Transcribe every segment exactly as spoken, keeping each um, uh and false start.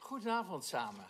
Goedenavond samen.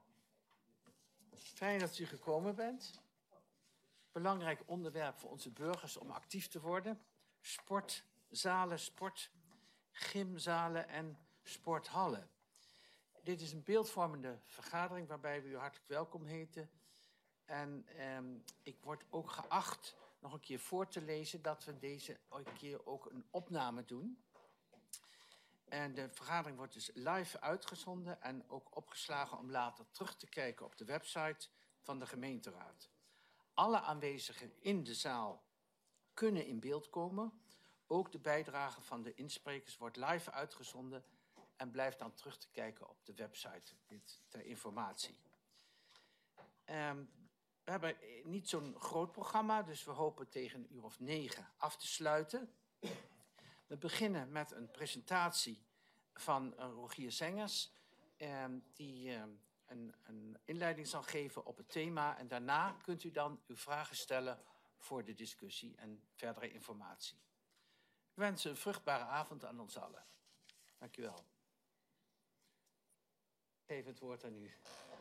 Fijn dat u gekomen bent. Belangrijk onderwerp voor onze burgers om actief te worden. Sportzalen, sport, gymzalen en sporthallen. Dit is een beeldvormende vergadering waarbij we u hartelijk welkom heten. En eh, ik word ook geacht nog een keer voor te lezen dat we deze keer ook een opname doen. En de vergadering wordt dus live uitgezonden en ook opgeslagen om later terug te kijken op de website van de gemeenteraad. Alle aanwezigen in de zaal kunnen in beeld komen. Ook de bijdrage van de insprekers wordt live uitgezonden en blijft dan terug te kijken op de website. Dit ter informatie. Um, we hebben niet zo'n groot programma, dus we hopen tegen een uur of negen af te sluiten. We beginnen met een presentatie van uh, Rogier Sengers, uh, die uh, een, een inleiding zal geven op het thema. En daarna kunt u dan uw vragen stellen voor de discussie en verdere informatie. Ik wens een vruchtbare avond aan ons allen. Dank u wel. Ik geef het woord aan u.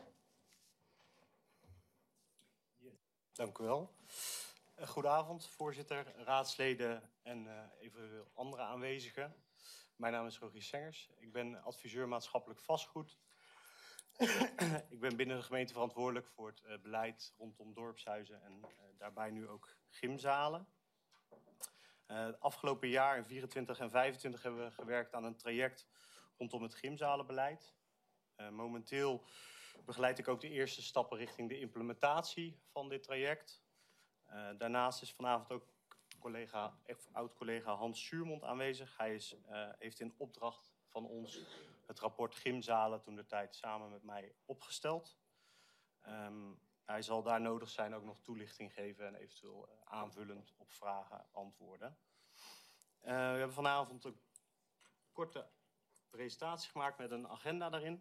Dank u wel. Uh, goedenavond, voorzitter, raadsleden en uh, eventueel andere aanwezigen. Mijn naam is Rogier Sengers. Ik ben adviseur maatschappelijk vastgoed. Ik ben binnen de gemeente verantwoordelijk voor het uh, beleid rondom dorpshuizen en uh, daarbij nu ook gymzalen. Uh, het afgelopen jaar in vierentwintig en vijfentwintig hebben we gewerkt aan een traject rondom het gymzalenbeleid. Uh, momenteel begeleid ik ook de eerste stappen richting de implementatie van dit traject. Uh, daarnaast is vanavond ook collega, oud-collega Hans Suurmond aanwezig. Hij is, uh, heeft in opdracht van ons het rapport Gymzalen toen de tijd samen met mij opgesteld. Um, hij zal daar nodig zijn ook nog toelichting geven en eventueel uh, aanvullend op vragen antwoorden. Uh, we hebben vanavond een korte presentatie gemaakt met een agenda daarin.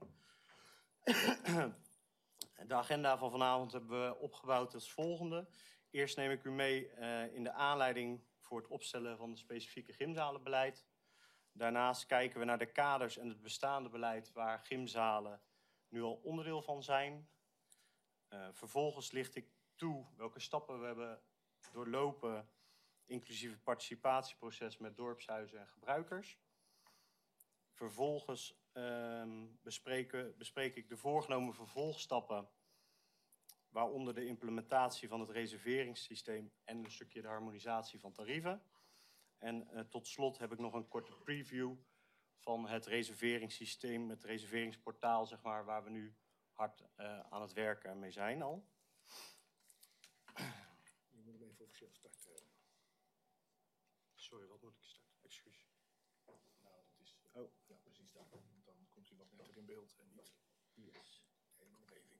De agenda van vanavond hebben we opgebouwd als volgende. Eerst neem ik u mee uh, in de aanleiding voor het opstellen van het specifieke gymzalenbeleid. Daarnaast kijken we naar de kaders en het bestaande beleid waar gymzalen nu al onderdeel van zijn. Uh, vervolgens licht ik toe welke stappen we hebben doorlopen, inclusief het participatieproces met dorpshuizen en gebruikers. Vervolgens uh, bespreken, bespreek ik de voorgenomen vervolgstappen, waaronder de implementatie van het reserveringssysteem en een stukje de harmonisatie van tarieven. En uh, tot slot heb ik nog een korte preview van het reserveringssysteem, het reserveringsportaal, zeg maar, waar we nu hard uh, aan het werken mee zijn al. Je moet hem even officieel starten. Sorry, wat moet ik starten? Excuus. Nou, dat is... Oh, ja, precies daar. Dan komt u wat netter in beeld en niet... Yes. De hele omgeving.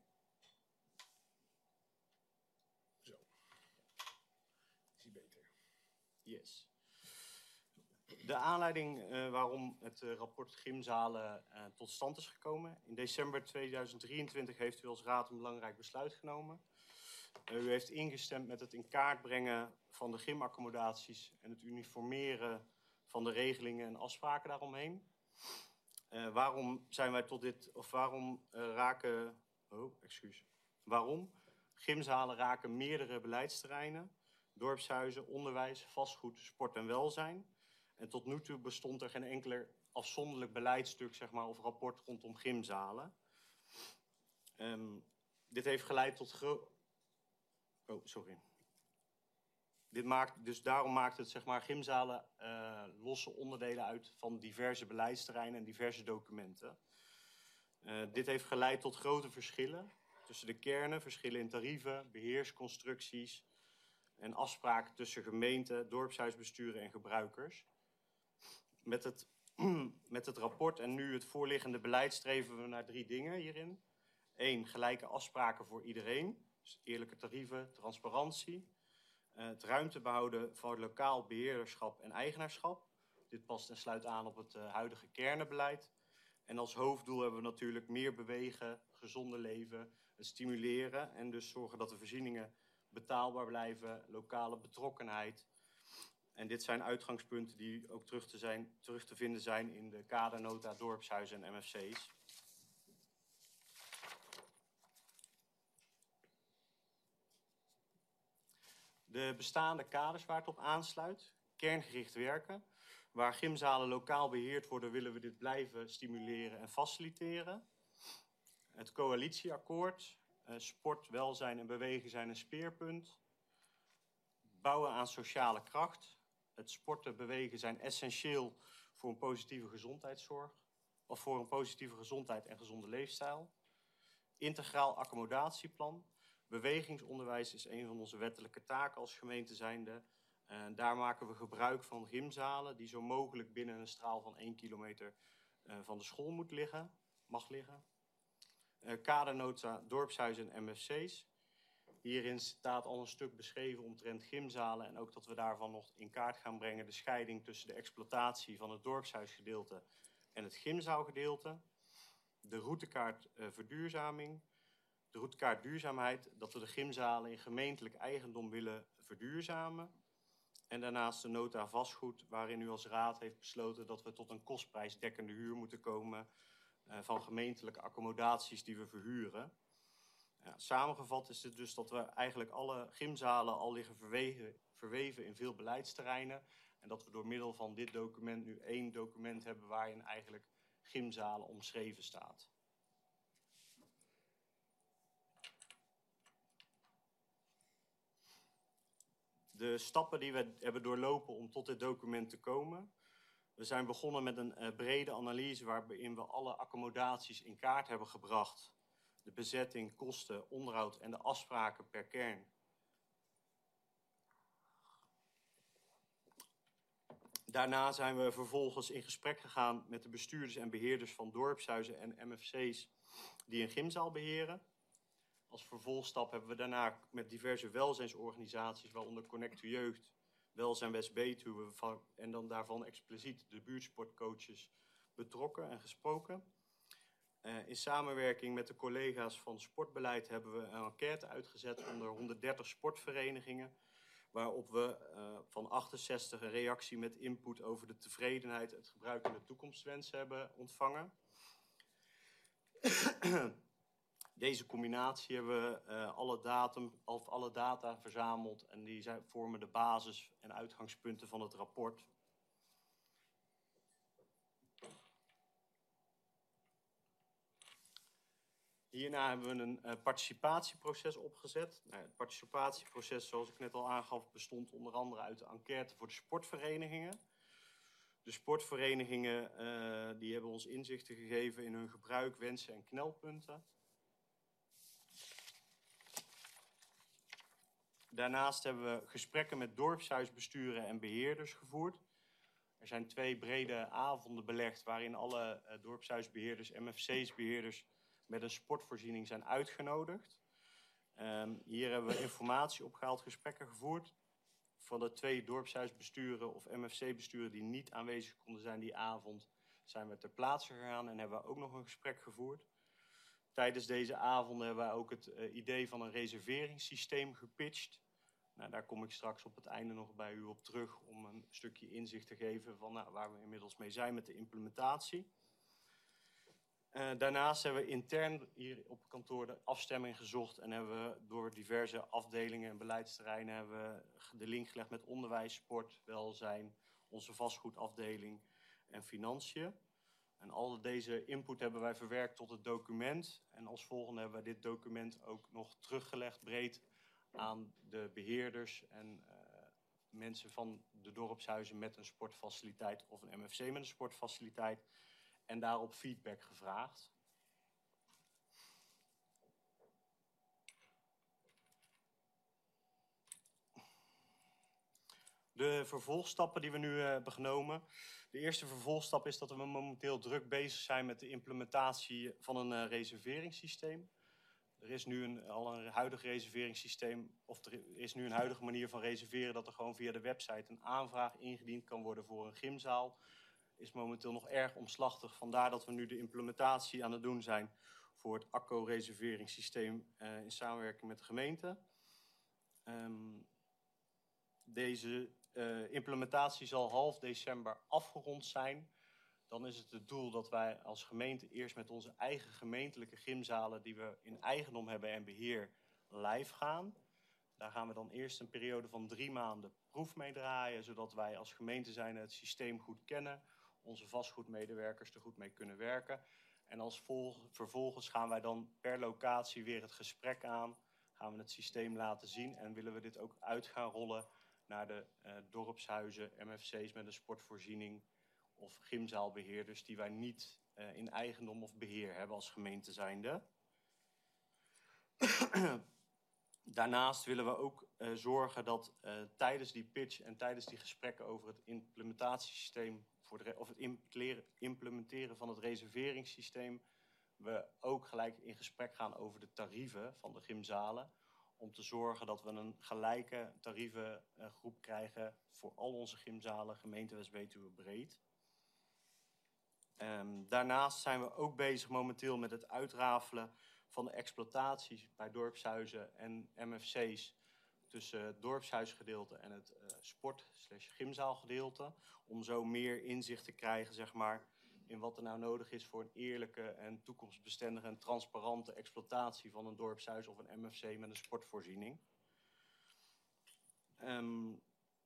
Zo. Is hij beter. Yes. De aanleiding uh, waarom het uh, rapport Gymzalen uh, tot stand is gekomen. In december tweeduizend drieëntwintig heeft u als raad een belangrijk besluit genomen. Uh, u heeft ingestemd met het in kaart brengen van de gymaccommodaties en het uniformeren van de regelingen en afspraken daaromheen. Uh, waarom zijn wij tot dit, of waarom uh, raken, oh, excuus. Waarom? Gymzalen raken meerdere beleidsterreinen, dorpshuizen, onderwijs, vastgoed, sport en welzijn. En tot nu toe bestond er geen enkele afzonderlijk beleidstuk, zeg maar, of rapport rondom gymzalen. Um, dit heeft geleid tot gro... Oh, sorry. Dit maakt, dus daarom maakt het, zeg maar, gymzalen uh, losse onderdelen uit van diverse beleidsterreinen en diverse documenten. Uh, dit heeft geleid tot grote verschillen tussen de kernen, verschillen in tarieven, beheersconstructies en afspraken tussen gemeenten, dorpshuisbesturen en gebruikers. Met het, met het rapport en nu het voorliggende beleid streven we naar drie dingen hierin. Eén, gelijke afspraken voor iedereen. Dus eerlijke tarieven, transparantie. Uh, het ruimte behouden voor lokaal beheerderschap en eigenaarschap. Dit past en sluit aan op het uh, huidige kernenbeleid. En als hoofddoel hebben we natuurlijk meer bewegen, gezonder leven, het stimuleren. En dus zorgen dat de voorzieningen betaalbaar blijven, lokale betrokkenheid. En dit zijn uitgangspunten die ook terug te, zijn, terug te vinden zijn in de kadernota dorpshuizen en M F C's. De bestaande kaders waar het op aansluit, kerngericht werken. Waar gymzalen lokaal beheerd worden, willen we dit blijven stimuleren en faciliteren. Het coalitieakkoord, uh, sport, welzijn en bewegen zijn een speerpunt. Bouwen aan sociale kracht. Het sporten, bewegen zijn essentieel voor een positieve gezondheidszorg. Of voor een positieve gezondheid en gezonde leefstijl. Integraal accommodatieplan. Bewegingsonderwijs is een van onze wettelijke taken als gemeente zijnde. En daar maken we gebruik van gymzalen die zo mogelijk binnen een straal van één kilometer uh, van de school moet liggen, mag liggen. Uh, kadernota, dorpshuizen en M F C's. Hierin staat al een stuk beschreven omtrent gymzalen en ook dat we daarvan nog in kaart gaan brengen de scheiding tussen de exploitatie van het dorpshuisgedeelte en het gymzaalgedeelte. De routekaart uh, verduurzaming. De routekaart duurzaamheid, dat we de gymzalen in gemeentelijk eigendom willen verduurzamen. En daarnaast de nota vastgoed, waarin u als raad heeft besloten dat we tot een kostprijsdekkende huur moeten komen uh, van gemeentelijke accommodaties die we verhuren. Ja, samengevat is het dus dat we eigenlijk alle gymzalen al liggen verweven, verweven in veel beleidsterreinen. En dat we door middel van dit document nu één document hebben waarin eigenlijk gymzalen omschreven staat. De stappen die we hebben doorlopen om tot dit document te komen. We zijn begonnen met een uh, brede analyse waarin we alle accommodaties in kaart hebben gebracht. De bezetting, kosten, onderhoud en de afspraken per kern. Daarna zijn we vervolgens in gesprek gegaan met de bestuurders en beheerders van dorpshuizen en M F C's die een gymzaal beheren. Als vervolgstap hebben we daarna met diverse welzijnsorganisaties, waaronder Connect to Jeugd, Welzijn West-Betuwe en dan daarvan expliciet de buurtsportcoaches betrokken en gesproken. Uh, in samenwerking met de collega's van sportbeleid hebben we een enquête uitgezet onder honderddertig sportverenigingen, waarop we uh, van achtenzestig een reactie met input over de tevredenheid, het gebruik en de toekomstwensen hebben ontvangen. Deze combinatie hebben we uh, alle, datum, of alle data verzameld en die zijn, vormen de basis en uitgangspunten van het rapport. Hierna hebben we een uh, participatieproces opgezet. Nou, het participatieproces, zoals ik net al aangaf, bestond onder andere uit de enquête voor de sportverenigingen. De sportverenigingen uh, die hebben ons inzichten gegeven in hun gebruik, wensen en knelpunten. Daarnaast hebben we gesprekken met dorpshuisbesturen en beheerders gevoerd. Er zijn twee brede avonden belegd waarin alle uh, dorpshuisbeheerders, M F C's-beheerders met een sportvoorziening zijn uitgenodigd. Um, hier hebben we informatie opgehaald, gesprekken gevoerd. Van de twee dorpshuisbesturen of M F C-besturen die niet aanwezig konden zijn die avond, zijn we ter plaatse gegaan en hebben we ook nog een gesprek gevoerd. Tijdens deze avonden hebben we ook het uh, idee van een reserveringssysteem gepitcht. Nou, daar kom ik straks op het einde nog bij u op terug om een stukje inzicht te geven van nou, waar we inmiddels mee zijn met de implementatie. Uh, daarnaast hebben we intern hier op kantoor de afstemming gezocht en hebben we door diverse afdelingen en beleidsterreinen hebben we de link gelegd met onderwijs, sport, welzijn, onze vastgoedafdeling en financiën. En al deze input hebben wij verwerkt tot het document. En als volgende hebben wij dit document ook nog teruggelegd breed aan de beheerders en uh, mensen van de dorpshuizen met een sportfaciliteit of een M F C met een sportfaciliteit. En daarop feedback gevraagd. De vervolgstappen die we nu uh, hebben genomen. De eerste vervolgstap is dat we momenteel druk bezig zijn met de implementatie van een uh, reserveringssysteem. Er is nu een, al een huidig reserveringssysteem, of er is nu een huidige manier van reserveren dat er gewoon via de website een aanvraag ingediend kan worden voor een gymzaal. Is momenteel nog erg omslachtig, vandaar dat we nu de implementatie aan het doen zijn voor het A C O-reserveringssysteem uh, in samenwerking met de gemeente. Um, deze uh, implementatie zal half december afgerond zijn. Dan is het het doel dat wij als gemeente eerst met onze eigen gemeentelijke gymzalen die we in eigendom hebben en beheer live gaan. Daar gaan we dan eerst een periode van drie maanden proef mee draaien, zodat wij als gemeente zijnde het systeem goed kennen, onze vastgoedmedewerkers er goed mee kunnen werken. En als volg, vervolgens gaan wij dan per locatie weer het gesprek aan, gaan we het systeem laten zien en willen we dit ook uit gaan rollen naar de uh, dorpshuizen, M F C's met een sportvoorziening of gymzaalbeheerders die wij niet uh, in eigendom of beheer hebben als gemeente zijnde. Daarnaast willen we ook uh, zorgen dat uh, tijdens die pitch en tijdens die gesprekken over het implementatiesysteem, voor de, of het implementeren van het reserveringssysteem, we ook gelijk in gesprek gaan over de tarieven van de gymzalen. Om te zorgen dat we een gelijke tarievengroep krijgen voor al onze gymzalen, gemeente West-Betuwe breed. Um, daarnaast zijn we ook bezig momenteel met het uitrafelen van de exploitaties bij dorpshuizen en M F C's tussen het dorpshuisgedeelte en het uh, sport-slash-gymzaalgedeelte. Om zo meer inzicht te krijgen, zeg maar, in wat er nou nodig is voor een eerlijke en toekomstbestendige en transparante exploitatie van een dorpshuis of een M F C met een sportvoorziening. Um,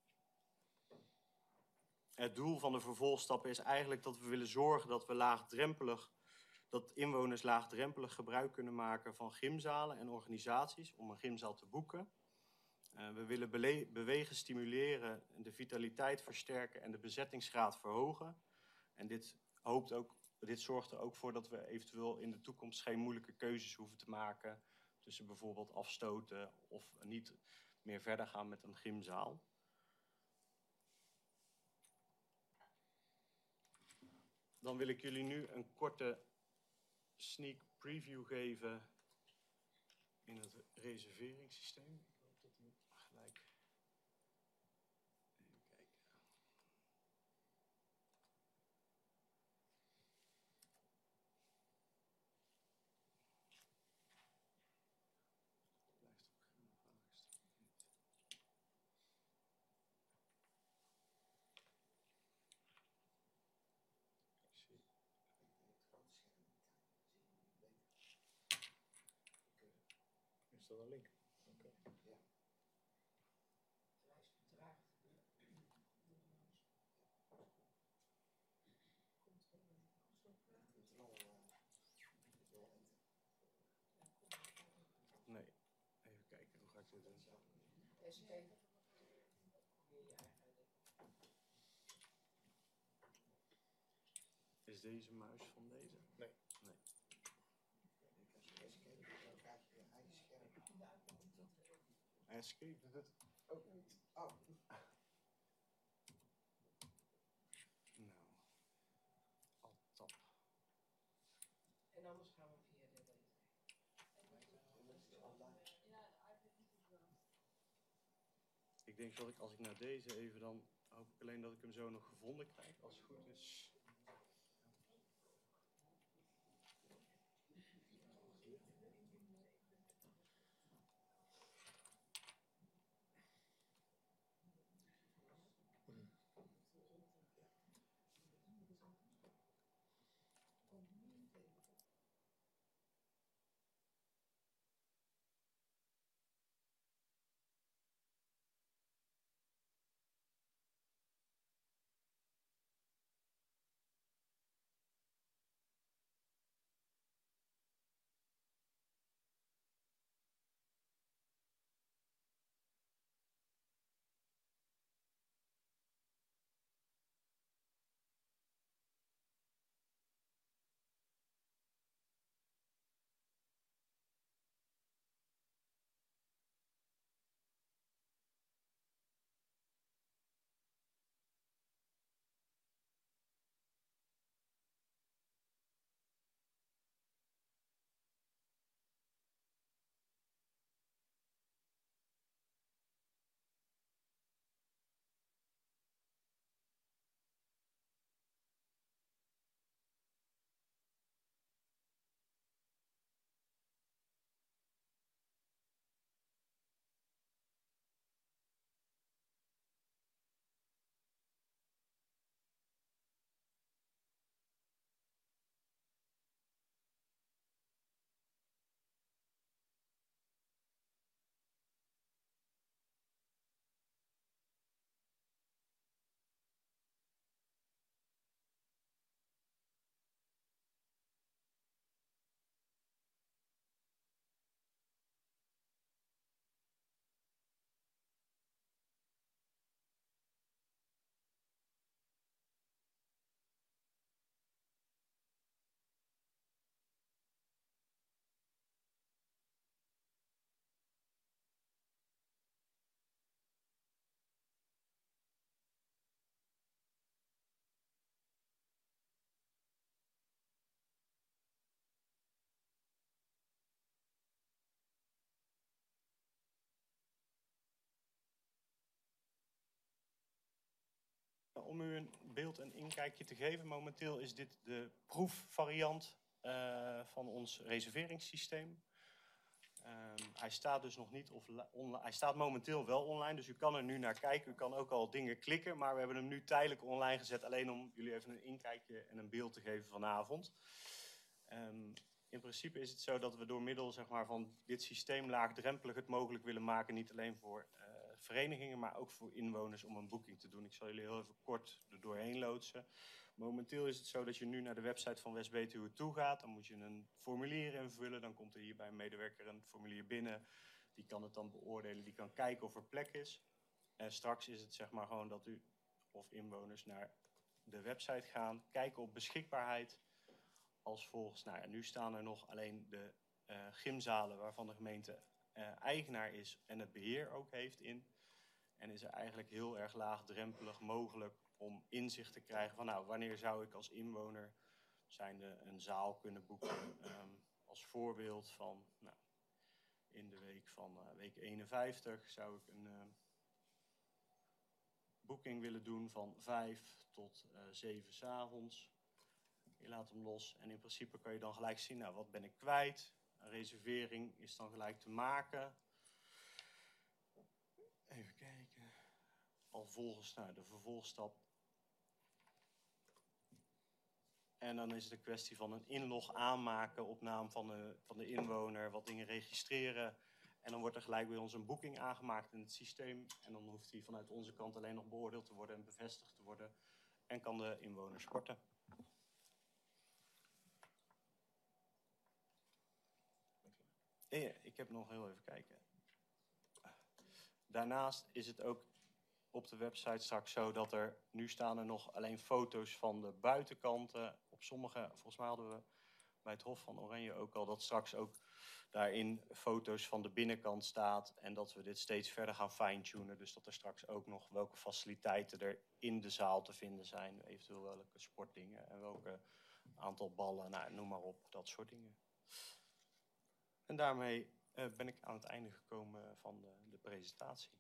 het doel van de vervolgstappen is eigenlijk dat we willen zorgen dat we laagdrempelig, dat inwoners laagdrempelig gebruik kunnen maken van gymzalen en organisaties om een gymzaal te boeken. Uh, we willen bewegen stimuleren, de vitaliteit versterken en de bezettingsgraad verhogen. En dit, hoopt ook, dit zorgt er ook voor dat we eventueel in de toekomst geen moeilijke keuzes hoeven te maken tussen bijvoorbeeld afstoten of niet meer verder gaan met een gymzaal. Dan wil ik jullie nu een korte sneak preview geven in het reserveringssysteem. Ik hoop dat hij gelijk... Even kijken. Blijft ook geen vraagstuk niet. Ik zie... Is dat een link? Oké. Ja. Nee, even kijken, hoe ga ik dit doen? Escape. Is deze muis van deze? Nee. Nee. Als je escape doet, dan krijg je je eigen scherm. Escape doet het ook niet. Oh. Nou, Alt-tab. En anders gaan we via de deze. Ik denk dat ik als ik naar deze even dan hoop ik alleen dat ik hem zo nog gevonden krijg, als het goed is. om u een beeld en inkijkje te geven, momenteel is dit de proefvariant uh, van ons reserveringssysteem. Um, hij staat dus nog niet online. Hij staat momenteel wel online, dus u kan er nu naar kijken. U kan ook al dingen klikken, maar we hebben hem nu tijdelijk online gezet, alleen om jullie even een inkijkje en een beeld te geven vanavond. Um, in principe is het zo dat we door middel zeg maar, van dit systeem laagdrempelig het mogelijk willen maken, niet alleen voor uh, verenigingen, maar ook voor inwoners om een boeking te doen. Ik zal jullie heel even kort er doorheen loodsen. Momenteel is het zo dat je nu naar de website van West-Betuwe toe gaat. Dan moet je een formulier invullen. Dan komt er hier bij een medewerker een formulier binnen. Die kan het dan beoordelen. Die kan kijken of er plek is. En straks is het zeg maar gewoon dat u of inwoners naar de website gaan. Kijken op beschikbaarheid. Als volgt. Nou ja, nu staan er nog alleen de uh, gymzalen waarvan de gemeente uh, eigenaar is. En het beheer ook heeft in. En is er eigenlijk heel erg laagdrempelig mogelijk om inzicht te krijgen van nou, wanneer zou ik als inwoner zijnde een zaal kunnen boeken. Um, als voorbeeld van nou, in de week van uh, week eenenvijftig zou ik een uh, boeking willen doen van vijf tot uh, zeven 's avonds. Je laat hem los en in principe kan je dan gelijk zien, nou wat ben ik kwijt. Een reservering is dan gelijk te maken. Even kijken. Al volgens nou, de vervolgstap. En dan is het een kwestie van een inlog aanmaken op naam van de, van de inwoner, wat dingen registreren. En dan wordt er gelijk bij ons een boeking aangemaakt in het systeem. En dan hoeft die vanuit onze kant alleen nog beoordeeld te worden en bevestigd te worden. En kan de inwoner sporten. Ja, ik heb nog heel even kijken. Daarnaast is het ook op de website straks zo dat er, nu staan er nog alleen foto's van de buitenkanten. Op sommige, volgens mij hadden we bij het Hof van Oranje ook al dat straks ook daarin foto's van de binnenkant staat. En dat we dit steeds verder gaan fine-tunen. Dus dat er straks ook nog welke faciliteiten er in de zaal te vinden zijn. Eventueel welke sportdingen en welke aantal ballen, nou, noem maar op, dat soort dingen. En daarmee uh, ben ik aan het einde gekomen van de, de presentatie.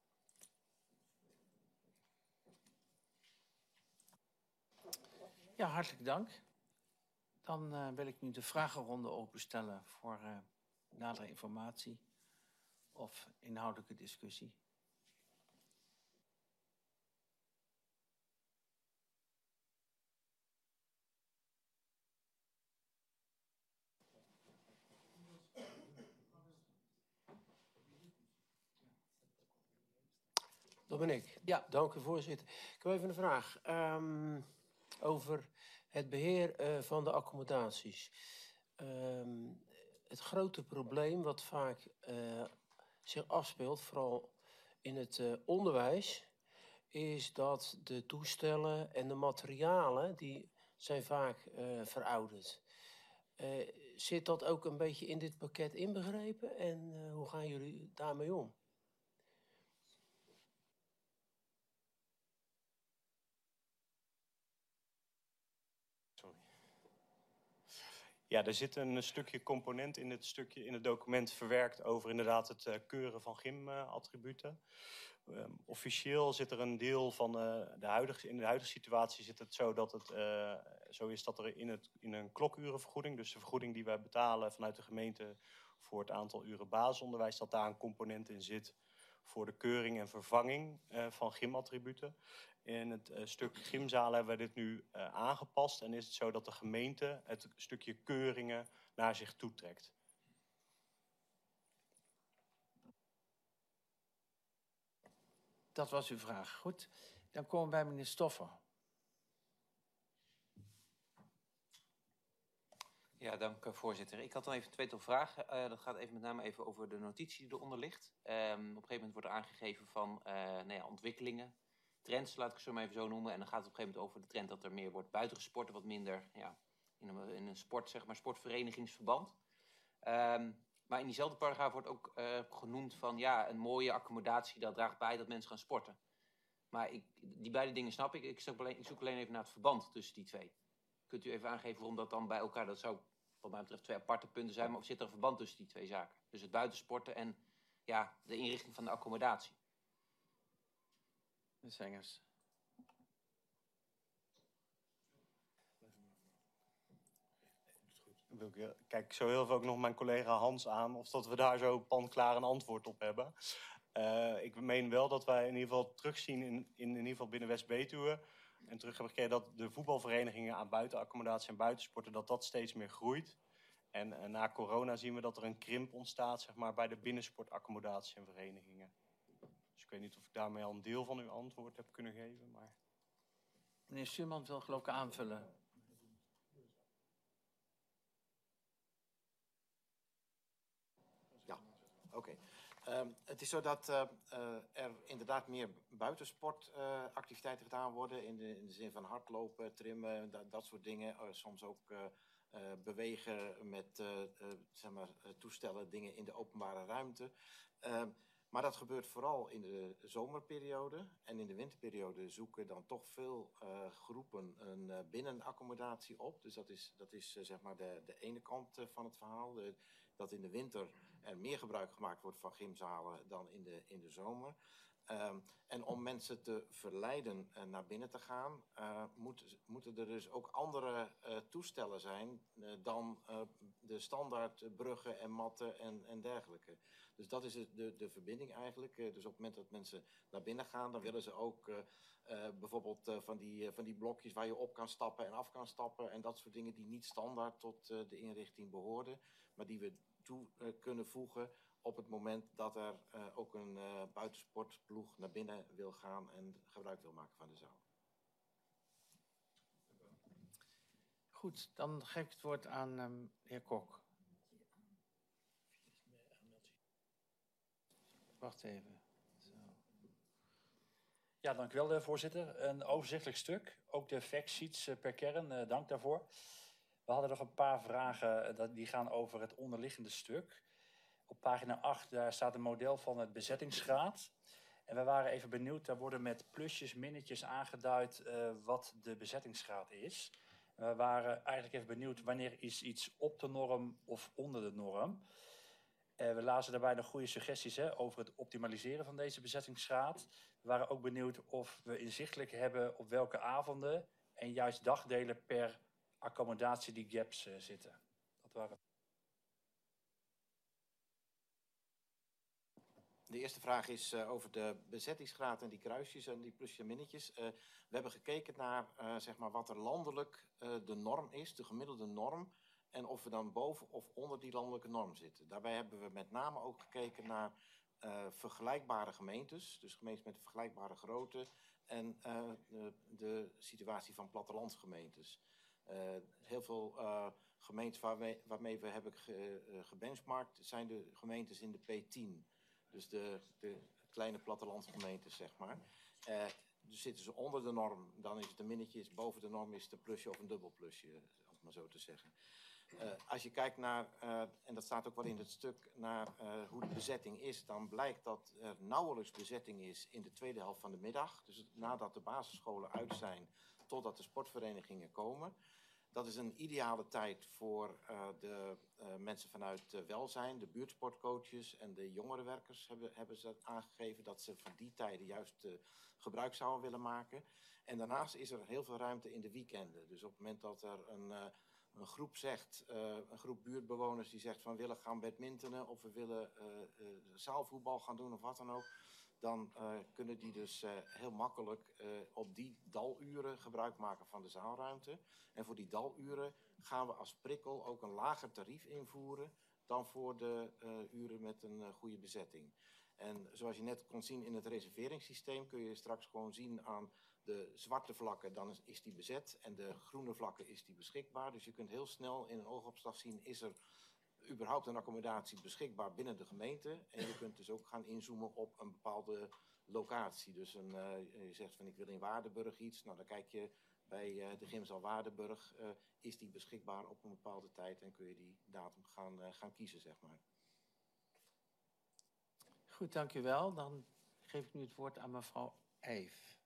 Ja, hartelijk dank. Dan uh, wil ik nu de vragenronde openstellen voor uh, nadere informatie of inhoudelijke discussie. Dat ben ik. Ja. Dank u, voorzitter. Ik heb even een vraag um, over het beheer uh, van de accommodaties. Um, het grote probleem wat vaak uh, zich afspeelt, vooral in het uh, onderwijs, is dat de toestellen en de materialen, die zijn vaak uh, verouderd. Uh, zit dat ook een beetje in dit pakket inbegrepen en uh, hoe gaan jullie daarmee om? Ja, er zit een stukje component in het, stukje, in het document verwerkt over inderdaad het uh, keuren van gymattributen. Um, officieel zit er een deel van uh, de huidige, in de huidige situatie zit het zo dat het uh, zo is dat er in, het, in een klokurenvergoeding, dus de vergoeding die wij betalen vanuit de gemeente voor het aantal uren basisonderwijs, dat daar een component in zit voor de keuring en vervanging uh, van gymattributen. In het uh, stuk gymzalen hebben we dit nu uh, aangepast en is het zo dat de gemeente het stukje keuringen naar zich toetrekt. Dat was uw vraag. Goed. Dan komen we bij meneer Stoffer. Ja, dank voorzitter. Ik had dan even een tweetal vragen. Uh, dat gaat even met name even over de notitie die eronder ligt. Um, op een gegeven moment wordt er aangegeven van uh, nou ja, ontwikkelingen. Trends, laat ik het zo maar even zo noemen. En dan gaat het op een gegeven moment over de trend dat er meer wordt buitengesport, wat minder ja, in, een, in een sport, zeg maar, sportverenigingsverband. Um, maar in diezelfde paragraaf wordt ook uh, genoemd van ja, een mooie accommodatie, dat draagt bij dat mensen gaan sporten. Maar ik, die beide dingen snap ik. Ik zoek, alleen, ik zoek alleen even naar het verband tussen die twee. Kunt u even aangeven waarom dat dan bij elkaar, dat zou wat mij betreft twee aparte punten zijn, maar of zit er een verband tussen die twee zaken? Dus het buitensporten en ja, de inrichting van de accommodatie. De Zengers. wil ik, heel- kijk zo heel veel ook nog mijn collega Hans aan, of dat we daar zo pan-klaar een antwoord op hebben. Uh, ik meen wel dat wij in ieder geval terugzien in, in, in ieder geval binnen West-Betuwe en terug hebben gekregen dat de voetbalverenigingen aan buitenaccommodatie en buitensporten, dat dat steeds meer groeit. En uh, na corona zien we dat er een krimp ontstaat, zeg maar, bij de binnensportaccommodatie en verenigingen. Dus ik weet niet of ik daarmee al een deel van uw antwoord heb kunnen geven, maar... Meneer Stuurman wil geloof ik aanvullen. Ja, oké. Okay. Um, het is zo dat uh, uh, er inderdaad meer buitensportactiviteiten uh, gedaan worden. In de, in de zin van hardlopen, trimmen, dat, dat soort dingen. Uh, soms ook uh, uh, bewegen met uh, uh, zeg maar, uh, toestellen, dingen in de openbare ruimte. Uh, maar dat gebeurt vooral in de zomerperiode. En in de winterperiode zoeken dan toch veel uh, groepen een uh, binnenaccommodatie op. Dus dat is, dat is uh, zeg maar de, de ene kant uh, van het verhaal. De, dat in de winter er meer gebruik gemaakt wordt van gymzalen dan in de, in de zomer. Um, en om mensen te verleiden uh, naar binnen te gaan, uh, moet, moeten er dus ook andere uh, toestellen zijn uh, dan uh, de standaard bruggen en matten en, en dergelijke. Dus dat is de, de verbinding eigenlijk. Uh, dus op het moment dat mensen naar binnen gaan, dan willen ze ook uh, uh, bijvoorbeeld uh, van, die, uh, van die blokjes waar je op kan stappen en af kan stappen en dat soort dingen die niet standaard tot uh, de inrichting behoorden, maar die we toe uh, kunnen voegen op het moment dat er uh, ook een uh, buitensportploeg naar binnen wil gaan en gebruik wil maken van de zaal. Goed, dan geef ik het woord aan um, de heer Kok. Wacht even. Zo. Ja, dank u wel, voorzitter. Een overzichtelijk stuk. Ook de factsheets uh, per kern, uh, dank daarvoor. We hadden nog een paar vragen uh, die gaan over het onderliggende stuk. Op pagina acht daar staat een model van het bezettingsgraad. En we waren even benieuwd, daar worden met plusjes, minnetjes aangeduid uh, wat de bezettingsgraad is. We waren eigenlijk even benieuwd wanneer is iets op de norm of onder de norm. Uh, we lazen daarbij nog goede suggesties hè, over het optimaliseren van deze bezettingsgraad. We waren ook benieuwd of we inzichtelijk hebben op welke avonden en juist dagdelen per accommodatie die gaps uh, zitten. Dat waren... De eerste vraag is uh, over de bezettingsgraad en die kruisjes en die plusjes en minnetjes. Uh, we hebben gekeken naar uh, zeg maar wat er landelijk uh, de norm is, de gemiddelde norm. En of we dan boven of onder die landelijke norm zitten. Daarbij hebben we met name ook gekeken naar uh, vergelijkbare gemeentes. Dus gemeentes met een vergelijkbare grootte. En uh, de, de situatie van plattelandsgemeentes. Uh, heel veel uh, gemeentes waarmee, waarmee we hebben ge, uh, gebenchmarkt zijn de gemeentes in de P tien. Dus de, de kleine plattelandsgemeentes, zeg maar. Uh, dus zitten ze onder de norm, dan is het een minnetje. Boven de norm is het een plusje of een dubbel plusje, om het maar zo te zeggen. Uh, als je kijkt naar, uh, en dat staat ook wel in het stuk, naar uh, hoe de bezetting is, dan blijkt dat er nauwelijks bezetting is in de tweede helft van de middag. Dus nadat de basisscholen uit zijn, totdat de sportverenigingen komen. Dat is een ideale tijd voor uh, de uh, mensen vanuit uh, welzijn, de buurtsportcoaches en de jongerenwerkers hebben, hebben ze aangegeven dat ze van die tijden juist uh, gebruik zouden willen maken. En daarnaast is er heel veel ruimte in de weekenden. Dus op het moment dat er een, uh, een groep zegt, uh, een groep buurtbewoners die zegt van we willen gaan badmintonen of we willen uh, uh, zaalvoetbal gaan doen of wat dan ook. Dan uh, kunnen die dus uh, heel makkelijk uh, op die daluren gebruik maken van de zaalruimte. En voor die daluren gaan we als prikkel ook een lager tarief invoeren dan voor de uh, uren met een uh, goede bezetting. En zoals je net kon zien in het reserveringssysteem kun je straks gewoon zien aan de zwarte vlakken, dan is, is die bezet. En de groene vlakken is die beschikbaar. Dus je kunt heel snel in een oogopslag zien, is er überhaupt een accommodatie beschikbaar binnen de gemeente. En je kunt dus ook gaan inzoomen op een bepaalde locatie. Dus een, uh, je zegt van ik wil in Waardenburg iets. Nou dan kijk je bij uh, de gymzaal Waardenburg. Uh, is die beschikbaar op een bepaalde tijd en kun je die datum gaan, uh, gaan kiezen, zeg maar. Goed, dank u wel. Dan geef ik nu het woord aan mevrouw Eijf.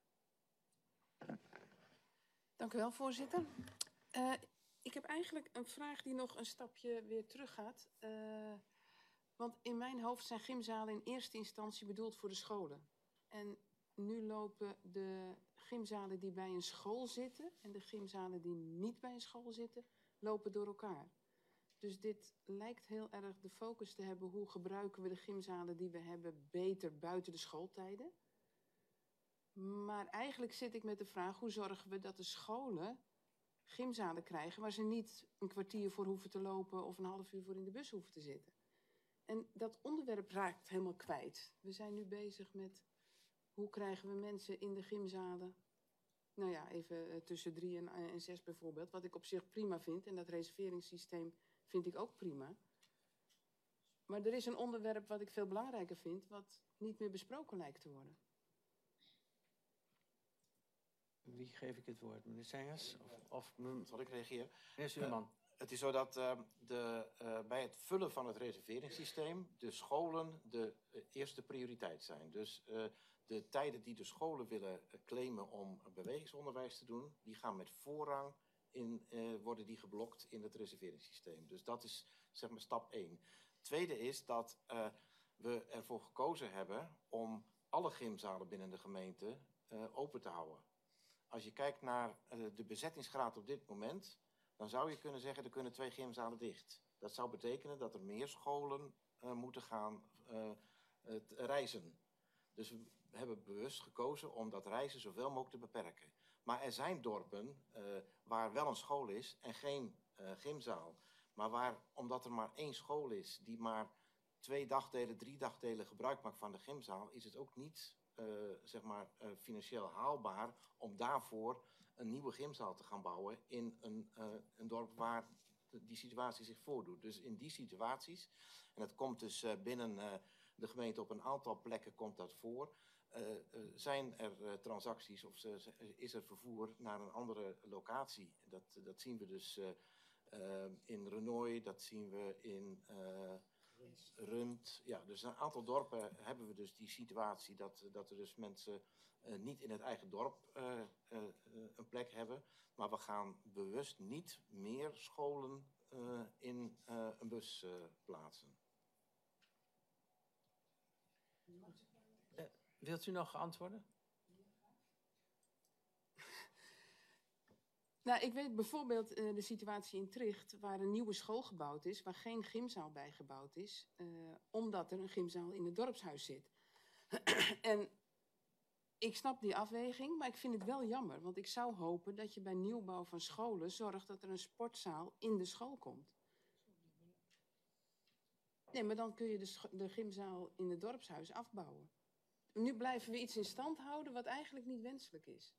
Dank u wel, voorzitter. Uh, ik heb eigenlijk een vraag die nog een stapje weer teruggaat. Uh, want in mijn hoofd zijn gymzalen in eerste instantie bedoeld voor de scholen. En nu lopen de gymzalen die bij een school zitten en de gymzalen die niet bij een school zitten, lopen door elkaar. Dus dit lijkt heel erg de focus te hebben. Hoe gebruiken we de gymzalen die we hebben beter buiten de schooltijden? Maar eigenlijk zit ik met de vraag, hoe zorgen we dat de scholen gymzalen krijgen waar ze niet een kwartier voor hoeven te lopen of een half uur voor in de bus hoeven te zitten. En dat onderwerp raakt helemaal kwijt. We zijn nu bezig met hoe krijgen we mensen in de gymzalen. Nou ja, even uh, tussen drie en, uh, en zes bijvoorbeeld. Wat ik op zich prima vind. En dat reserveringssysteem vind ik ook prima. Maar er is een onderwerp wat ik veel belangrijker vind, wat niet meer besproken lijkt te worden. Wie geef ik het woord? Meneer Sengers? Of, of Zal ik reageren? meneer Zuurman? Uh, het is zo dat uh, de, uh, bij het vullen van het reserveringssysteem de scholen de uh, eerste prioriteit zijn. Dus uh, de tijden die de scholen willen uh, claimen om bewegingsonderwijs te doen, die gaan met voorrang in, uh, worden die geblokt in het reserveringssysteem. Dus dat is zeg maar stap één. Tweede is dat uh, we ervoor gekozen hebben om alle gymzalen binnen de gemeente uh, open te houden. Als je kijkt naar uh, de bezettingsgraad op dit moment, dan zou je kunnen zeggen, er kunnen twee gymzalen dicht. Dat zou betekenen dat er meer scholen uh, moeten gaan uh, uh, reizen. Dus we hebben bewust gekozen om dat reizen zoveel mogelijk te beperken. Maar er zijn dorpen uh, waar wel een school is en geen uh, gymzaal. Maar waar, omdat er maar één school is die maar twee dagdelen, drie dagdelen gebruik maakt van de gymzaal, is het ook niet uh, zeg maar, uh, financieel haalbaar om daarvoor een nieuwe gymzaal te gaan bouwen in een, uh, een dorp waar die situatie zich voordoet. Dus in die situaties, en dat komt dus uh, binnen uh, de gemeente op een aantal plekken komt dat voor, uh, uh, zijn er uh, transacties of uh, is er vervoer naar een andere locatie. Dat, dat zien we dus uh, uh, in Renoy, dat zien we in uh, Rund. Ja, dus een aantal dorpen hebben we dus die situatie dat, dat er dus mensen uh, niet in het eigen dorp uh, uh, een plek hebben. Maar we gaan bewust niet meer scholen uh, in uh, een bus uh, plaatsen. Uh, wilt u nog antwoorden? Nou, ik weet bijvoorbeeld uh, de situatie in Tricht, waar een nieuwe school gebouwd is, waar geen gymzaal bij gebouwd is, uh, omdat er een gymzaal in het dorpshuis zit. En ik snap die afweging, maar ik vind het wel jammer, want ik zou hopen dat je bij nieuwbouw van scholen zorgt dat er een sportzaal in de school komt. Nee, maar dan kun je de, de gymzaal in het dorpshuis afbouwen. Nu blijven we iets in stand houden wat eigenlijk niet wenselijk is.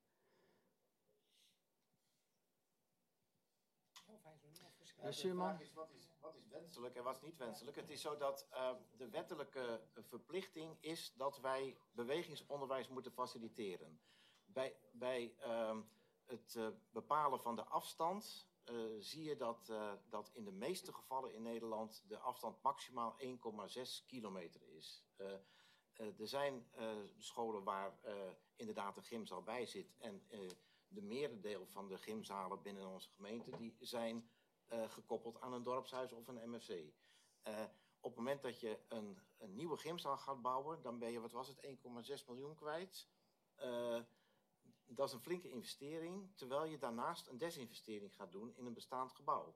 Ja, de vraag is wat, is, wat is wenselijk en wat is niet wenselijk. Het is zo dat uh, de wettelijke verplichting is dat wij bewegingsonderwijs moeten faciliteren. Bij, bij uh, het uh, bepalen van de afstand uh, zie je dat, uh, dat in de meeste gevallen in Nederland de afstand maximaal één komma zes kilometer is. Uh, uh, er zijn uh, scholen waar uh, inderdaad een gymzaal bij zit en uh, de merendeel van de gymzalen binnen onze gemeente die zijn uh, gekoppeld aan een dorpshuis of een M F C. Uh, op het moment dat je een, een nieuwe gymzaal gaat bouwen, dan ben je, wat was het, één komma zes miljoen kwijt. Uh, dat is een flinke investering, terwijl je daarnaast een desinvestering gaat doen in een bestaand gebouw.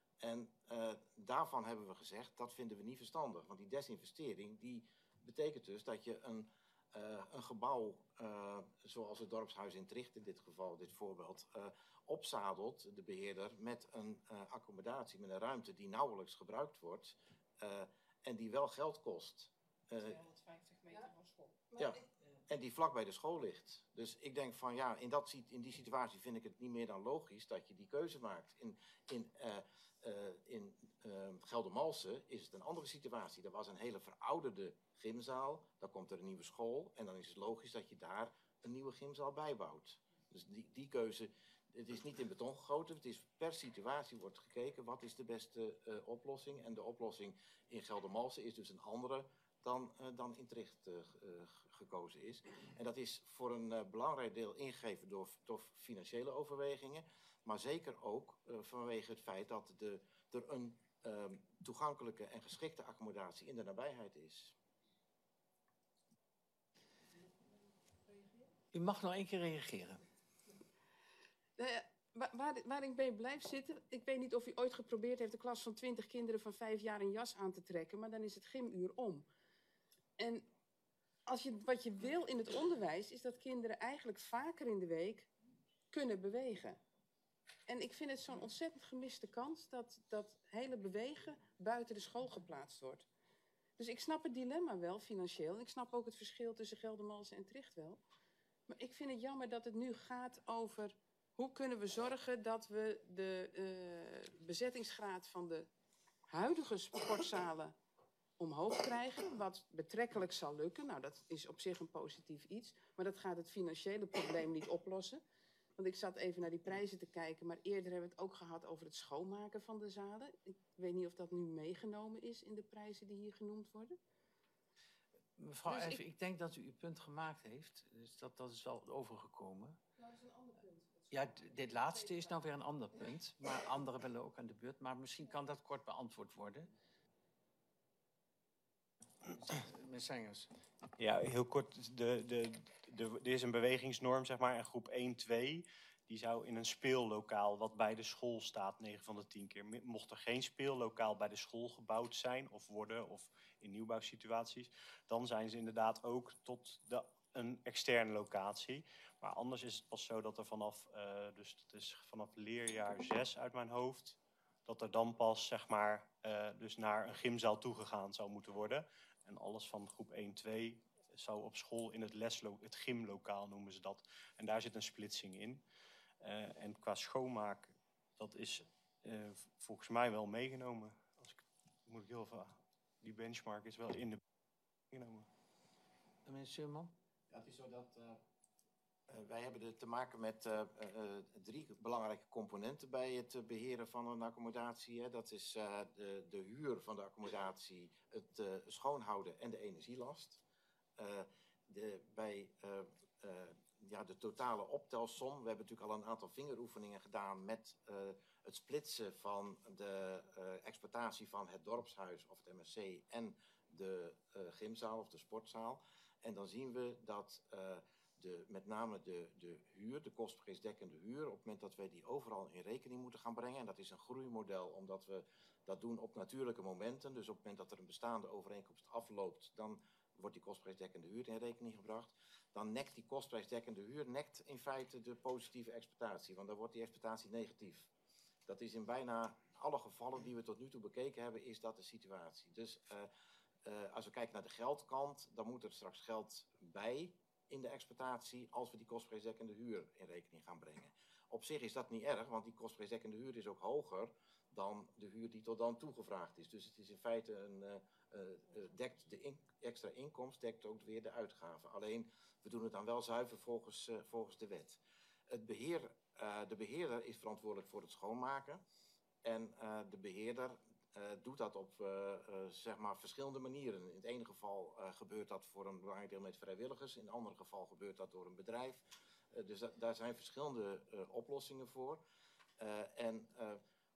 En uh, daarvan hebben we gezegd, dat vinden we niet verstandig. Want die desinvestering, die betekent dus dat je een, uh, een gebouw, uh, zoals het dorpshuis in Tricht in dit geval, dit voorbeeld, uh, opzadelt, de beheerder, met een uh, accommodatie, met een ruimte die nauwelijks gebruikt wordt uh, en die wel geld kost. Uh, tweehonderdvijftig meter van school. Ja, en die vlak bij de school ligt. Dus ik denk van ja, in, dat, in die situatie vind ik het niet meer dan logisch dat je die keuze maakt. In, in, uh, uh, in uh, Geldermalsen is het een andere situatie. Er was een hele verouderde gymzaal, dan komt er een nieuwe school en dan is het logisch dat je daar een nieuwe gymzaal bijbouwt. Dus die, die keuze, het is niet in beton gegoten, het is per situatie wordt gekeken wat is de beste uh, oplossing. En de oplossing in Geldermalsen is dus een andere dan, uh, dan in Tricht uh, uh, gekozen is. En dat is voor een uh, belangrijk deel ingegeven door, door financiële overwegingen, maar zeker ook uh, vanwege het feit dat de, er een uh, toegankelijke en geschikte accommodatie in de nabijheid is. U mag nog één keer reageren. Uh, waar, waar, waar ik bij blijf zitten, ik weet niet of u ooit geprobeerd heeft een klas van twintig kinderen van vijf jaar een jas aan te trekken, maar dan is het gymuur om. En als je, wat je wil in het onderwijs is dat kinderen eigenlijk vaker in de week kunnen bewegen. En ik vind het zo'n ontzettend gemiste kans dat dat hele bewegen buiten de school geplaatst wordt. Dus ik snap het dilemma wel financieel. Ik snap ook het verschil tussen Geldermalsen en Tricht wel. Maar ik vind het jammer dat het nu gaat over hoe kunnen we zorgen dat we de uh, bezettingsgraad van de huidige sportzalen omhoog krijgen. Wat betrekkelijk zal lukken. Nou, dat is op zich een positief iets. Maar dat gaat het financiële probleem niet oplossen. Want ik zat even naar die prijzen te kijken. Maar eerder hebben we het ook gehad over het schoonmaken van de zalen. Ik weet niet of dat nu meegenomen is in de prijzen die hier genoemd worden. Mevrouw Dus Eijven, ik- ik... denk dat u uw punt gemaakt heeft. Dus dat, dat is wel overgekomen. Nou, dat is een ander punt. Ja, d- dit laatste is nou weer een ander punt. Maar anderen willen ook aan de beurt. Maar misschien kan dat kort beantwoord worden. Meneer Sengers. Ja, heel kort. De, de, de, er is een bewegingsnorm, zeg maar, en groep één, twee. Die zou in een speellokaal wat bij de school staat, negen van de tien keer. Mocht er geen speellokaal bij de school gebouwd zijn of worden, of in nieuwbouwsituaties, dan zijn ze inderdaad ook tot de, een externe locatie. Maar anders is het pas zo dat er vanaf, uh, dus het is vanaf leerjaar zes uit mijn hoofd, dat er dan pas, zeg maar, uh, dus naar een gymzaal toegegaan zou moeten worden. En alles van groep één, twee zou op school in het, leslo- het gymlokaal noemen ze dat. En daar zit een splitsing in. Uh, en qua schoonmaak, dat is uh, volgens mij wel meegenomen. Als ik, moet ik heel veel, die benchmark is wel in de meegenomen. Meneer Schuurman? Ja, het is zo dat uh, uh, wij hebben er te maken met uh, uh, drie belangrijke componenten bij het uh, beheren van een accommodatie. Hè. Dat is uh, de, de huur van de accommodatie, het uh, schoonhouden en de energielast. Uh, de, bij uh, uh, ja, de totale optelsom, we hebben natuurlijk al een aantal vingeroefeningen gedaan met uh, het splitsen van de uh, exploitatie van het dorpshuis of het M S C en de uh, gymzaal of de sportzaal. En dan zien we dat uh, de, met name de, de huur, de kostprijsdekkende huur, op het moment dat wij die overal in rekening moeten gaan brengen, en dat is een groeimodel omdat we dat doen op natuurlijke momenten, dus op het moment dat er een bestaande overeenkomst afloopt, dan wordt die kostprijsdekkende huur in rekening gebracht. Dan nekt die kostprijsdekkende huur nekt in feite de positieve exploitatie, want dan wordt die exploitatie negatief. Dat is in bijna alle gevallen die we tot nu toe bekeken hebben, is dat de situatie. Dus uh, uh, als we kijken naar de geldkant, dan moet er straks geld bij in de exploitatie als we die kostprijsdekkende huur in rekening gaan brengen. Op zich is dat niet erg, want die kostprijsdekkende huur is ook hoger dan de huur die tot dan toegevraagd is. Dus het is in feite een, uh, uh, dekt de in, extra inkomst, dekt ook weer de uitgaven. Alleen, we doen het dan wel zuiver volgens, uh, volgens de wet. Het beheer, uh, de beheerder is verantwoordelijk voor het schoonmaken. En uh, de beheerder uh, doet dat op uh, uh, zeg maar verschillende manieren. In het ene geval uh, gebeurt dat voor een belangrijk deel met vrijwilligers. In het andere geval gebeurt dat door een bedrijf. Uh, dus da daar zijn verschillende uh, oplossingen voor. Uh, en uh,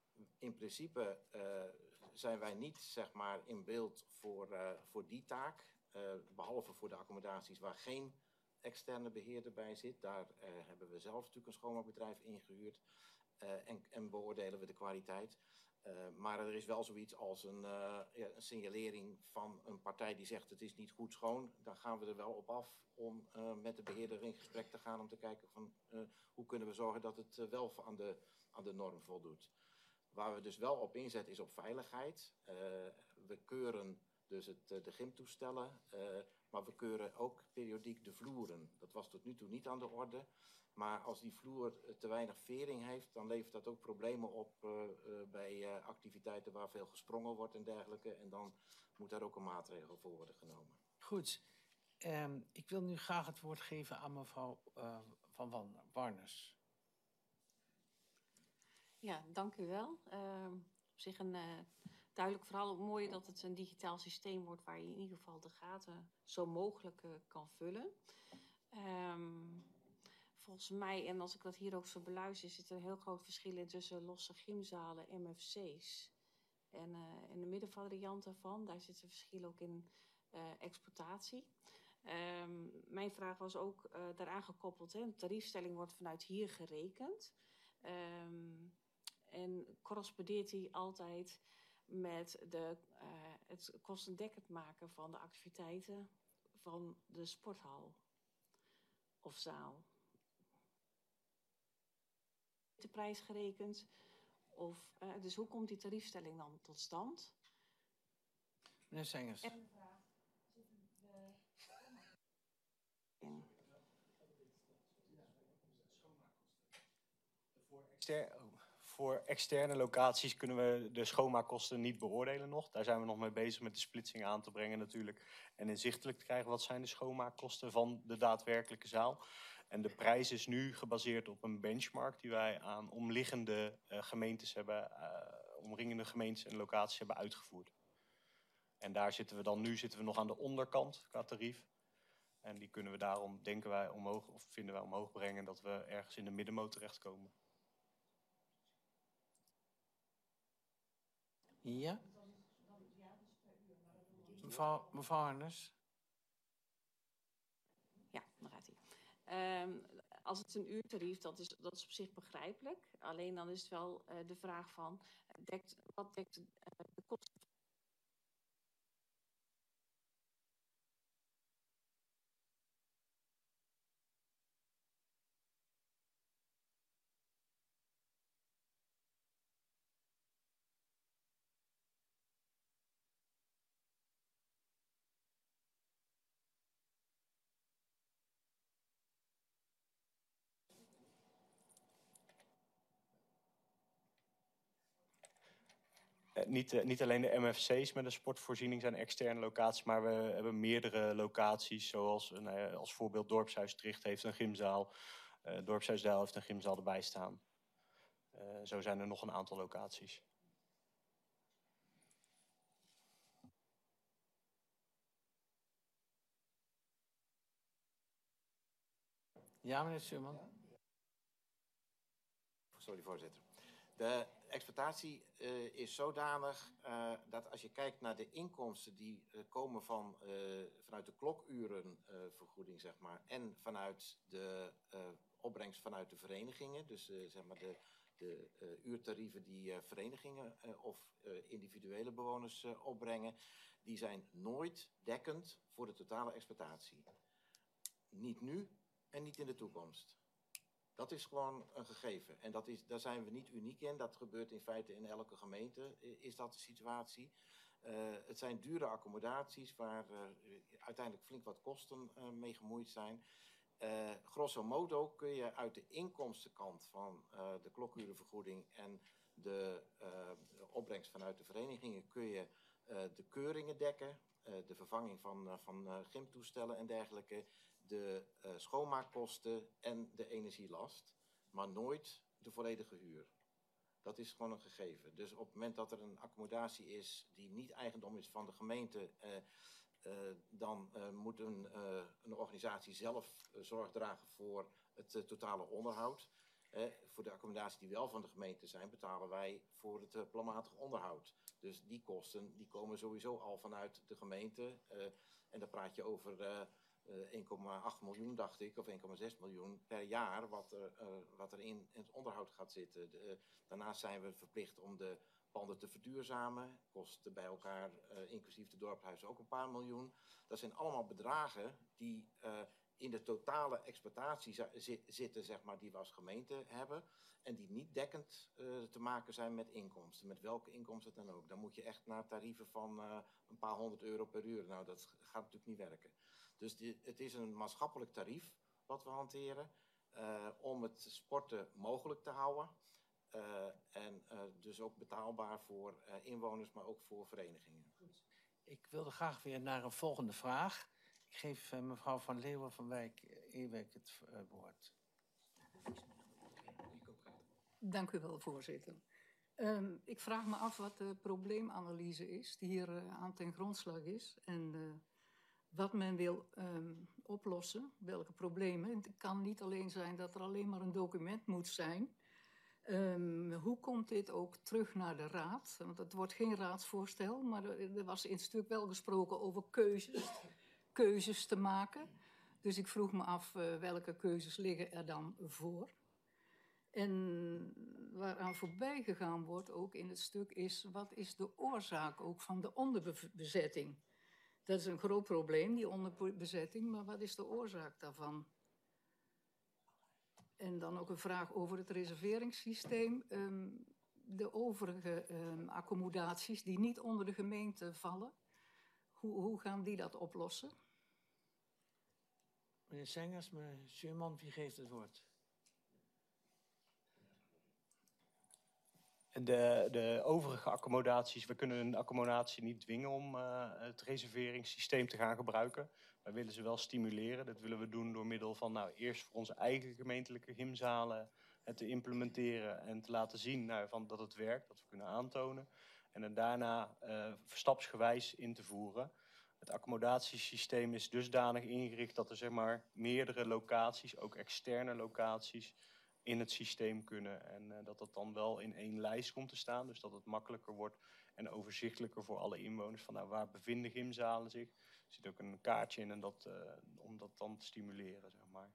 in principe uh, zijn wij niet, zeg maar, in beeld voor, uh, voor die taak. Uh, behalve voor de accommodaties waar geen externe beheerder bij zit. Daar uh, hebben we zelf natuurlijk een schoonmaakbedrijf ingehuurd. Uh, en, en beoordelen we de kwaliteit. Uh, maar er is wel zoiets als een, uh, ja, een signalering van een partij die zegt het is niet goed schoon. Dan gaan we er wel op af om uh, met de beheerder in gesprek te gaan om te kijken van uh, hoe kunnen we zorgen dat het uh, wel aan de, aan de norm voldoet. Waar we dus wel op inzetten is op veiligheid. Uh, we keuren dus het, uh, de gymtoestellen, uh, maar we keuren ook periodiek de vloeren. Dat was tot nu toe niet aan de orde. Maar als die vloer te weinig vering heeft, dan levert dat ook problemen op uh, uh, bij uh, activiteiten waar veel gesprongen wordt en dergelijke. En dan moet daar ook een maatregel voor worden genomen. Goed. Um, ik wil nu graag het woord geven aan mevrouw uh, Van Warners. Ja, dank u wel. Uh, op zich een uh, duidelijk verhaal. Mooi dat het een digitaal systeem wordt waar je in ieder geval de gaten zo mogelijk uh, kan vullen. Um, Volgens mij, en als ik dat hier ook zo beluister, zit er een heel groot verschil in tussen losse gymzalen en M F C's. En uh, in de middenvariant daarvan, daar zit een verschil ook in uh, exploitatie. Um, mijn vraag was ook uh, daaraan gekoppeld, hè, de tariefstelling wordt vanuit hier gerekend. Um, en correspondeert die altijd met de, uh, het kostendekkend maken van de activiteiten van de sporthal of zaal? De prijs gerekend? Of, uh, dus hoe komt die tariefstelling dan tot stand? Meneer Sengers. En de vraag, zitten de in? Voor, exter voor externe locaties kunnen we de schoonmaakkosten niet beoordelen nog. Daar zijn we nog mee bezig met de splitsing aan te brengen natuurlijk. En inzichtelijk te krijgen wat zijn de schoonmaakkosten van de daadwerkelijke zaal. En de prijs is nu gebaseerd op een benchmark die wij aan omliggende uh, gemeentes hebben, uh, omringende gemeentes en locaties hebben uitgevoerd. En daar zitten we dan nu zitten we nog aan de onderkant qua tarief. En die kunnen we daarom, denken wij, omhoog, of vinden wij omhoog brengen dat we ergens in de middenmoot terechtkomen. Ja? Mevrouw, mevrouw Harnes? Ja, dan gaat hij. Um, als het een uurtarief, dat is, dat is op zich begrijpelijk. Alleen dan is het wel uh, de vraag van, dekt, wat dekt uh, de kosten? Uh, niet, uh, niet alleen de M F C's met een sportvoorziening zijn externe locaties, maar we hebben meerdere locaties, zoals uh, nou ja, als voorbeeld Dorpshuis Tricht heeft een gymzaal, uh, Dorpshuis Dijl heeft een gymzaal erbij staan. Uh, zo zijn er nog een aantal locaties. Ja, meneer Schuurman. Sorry, voorzitter. De exploitatie uh, is zodanig uh, dat als je kijkt naar de inkomsten die uh, komen van, uh, vanuit de klokurenvergoeding, uh, zeg maar, en vanuit de uh, opbrengst vanuit de verenigingen, dus uh, zeg maar de, de uh, uurtarieven die uh, verenigingen uh, of uh, individuele bewoners uh, opbrengen, die zijn nooit dekkend voor de totale exploitatie. Niet nu en niet in de toekomst. Dat is gewoon een gegeven. En dat is, daar zijn we niet uniek in. Dat gebeurt in feite in elke gemeente, is dat de situatie. Uh, het zijn dure accommodaties waar uh, uiteindelijk flink wat kosten uh, mee gemoeid zijn. Uh, grosso modo kun je uit de inkomstenkant van uh, de klokurenvergoeding en de, uh, de opbrengst vanuit de verenigingen kun je uh, de keuringen dekken, uh, de vervanging van, uh, van uh, gymtoestellen en dergelijke, de uh, schoonmaakkosten en de energielast, maar nooit de volledige huur. Dat is gewoon een gegeven. Dus op het moment dat er een accommodatie is die niet eigendom is van de gemeente, uh, uh, dan uh, moet een, uh, een organisatie zelf uh, zorg dragen voor het uh, totale onderhoud. Uh, voor de accommodatie die wel van de gemeente zijn, betalen wij voor het uh, planmatig onderhoud. Dus die kosten die komen sowieso al vanuit de gemeente. Uh, en dan praat je over uh, uh, één komma acht miljoen, dacht ik, of één komma zes miljoen per jaar wat er, uh, wat er in, in het onderhoud gaat zitten. De, uh, daarnaast zijn we verplicht om de panden te verduurzamen. Kosten bij elkaar, uh, inclusief de dorpshuizen, ook een paar miljoen. Dat zijn allemaal bedragen die uh, in de totale exploitatie zitten, zeg maar, die we als gemeente hebben. En die niet dekkend uh, te maken zijn met inkomsten. Met welke inkomsten dan ook. Dan moet je echt naar tarieven van uh, een paar honderd euro per uur. Nou, dat gaat natuurlijk niet werken. Dus die, het is een maatschappelijk tarief wat we hanteren. Uh, om het sporten mogelijk te houden. Uh, en uh, dus ook betaalbaar voor uh, inwoners, maar ook voor verenigingen. Goed. Ik wilde graag weer naar een volgende vraag. Ik geef uh, mevrouw Van Leeuwen van Wijk-Ewijk het uh, woord. Dank u wel, voorzitter. Um, ik vraag me af wat de probleemanalyse is die hier uh, aan ten grondslag is. En uh, wat men wil um, oplossen, welke problemen. Het kan niet alleen zijn dat er alleen maar een document moet zijn. Um, hoe komt dit ook terug naar de raad? Want het wordt geen raadsvoorstel, maar er, er was in het stuk wel gesproken over keuzes, keuzes te maken. Dus ik vroeg me af uh, welke keuzes liggen er dan voor. En waaraan voorbij gegaan wordt, ook in het stuk, is wat is de oorzaak ook van de onderbezetting? Dat is een groot probleem, die onderbezetting, maar wat is de oorzaak daarvan? En dan ook een vraag over het reserveringssysteem. Um, de overige um, accommodaties die niet onder de gemeente vallen, hoe, hoe gaan die dat oplossen? Meneer Sengers, meneer Schuurman, wie geeft het woord? De, de overige accommodaties, we kunnen een accommodatie niet dwingen om uh, het reserveringssysteem te gaan gebruiken. Wij willen ze wel stimuleren. Dat willen we doen door middel van nou, eerst voor onze eigen gemeentelijke gymzalen het te implementeren en te laten zien nou, van dat het werkt, dat we kunnen aantonen. En het daarna uh, stapsgewijs in te voeren. Het accommodatiesysteem is dusdanig ingericht dat er zeg maar, meerdere locaties, ook externe locaties, in het systeem kunnen. En uh, dat dat dan wel in één lijst komt te staan. Dus dat het makkelijker wordt en overzichtelijker voor alle inwoners. Van nou, waar bevinden gymzalen zich? Er zit ook een kaartje in en dat, uh, om dat dan te stimuleren, zeg maar.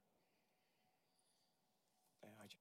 Nee, had je...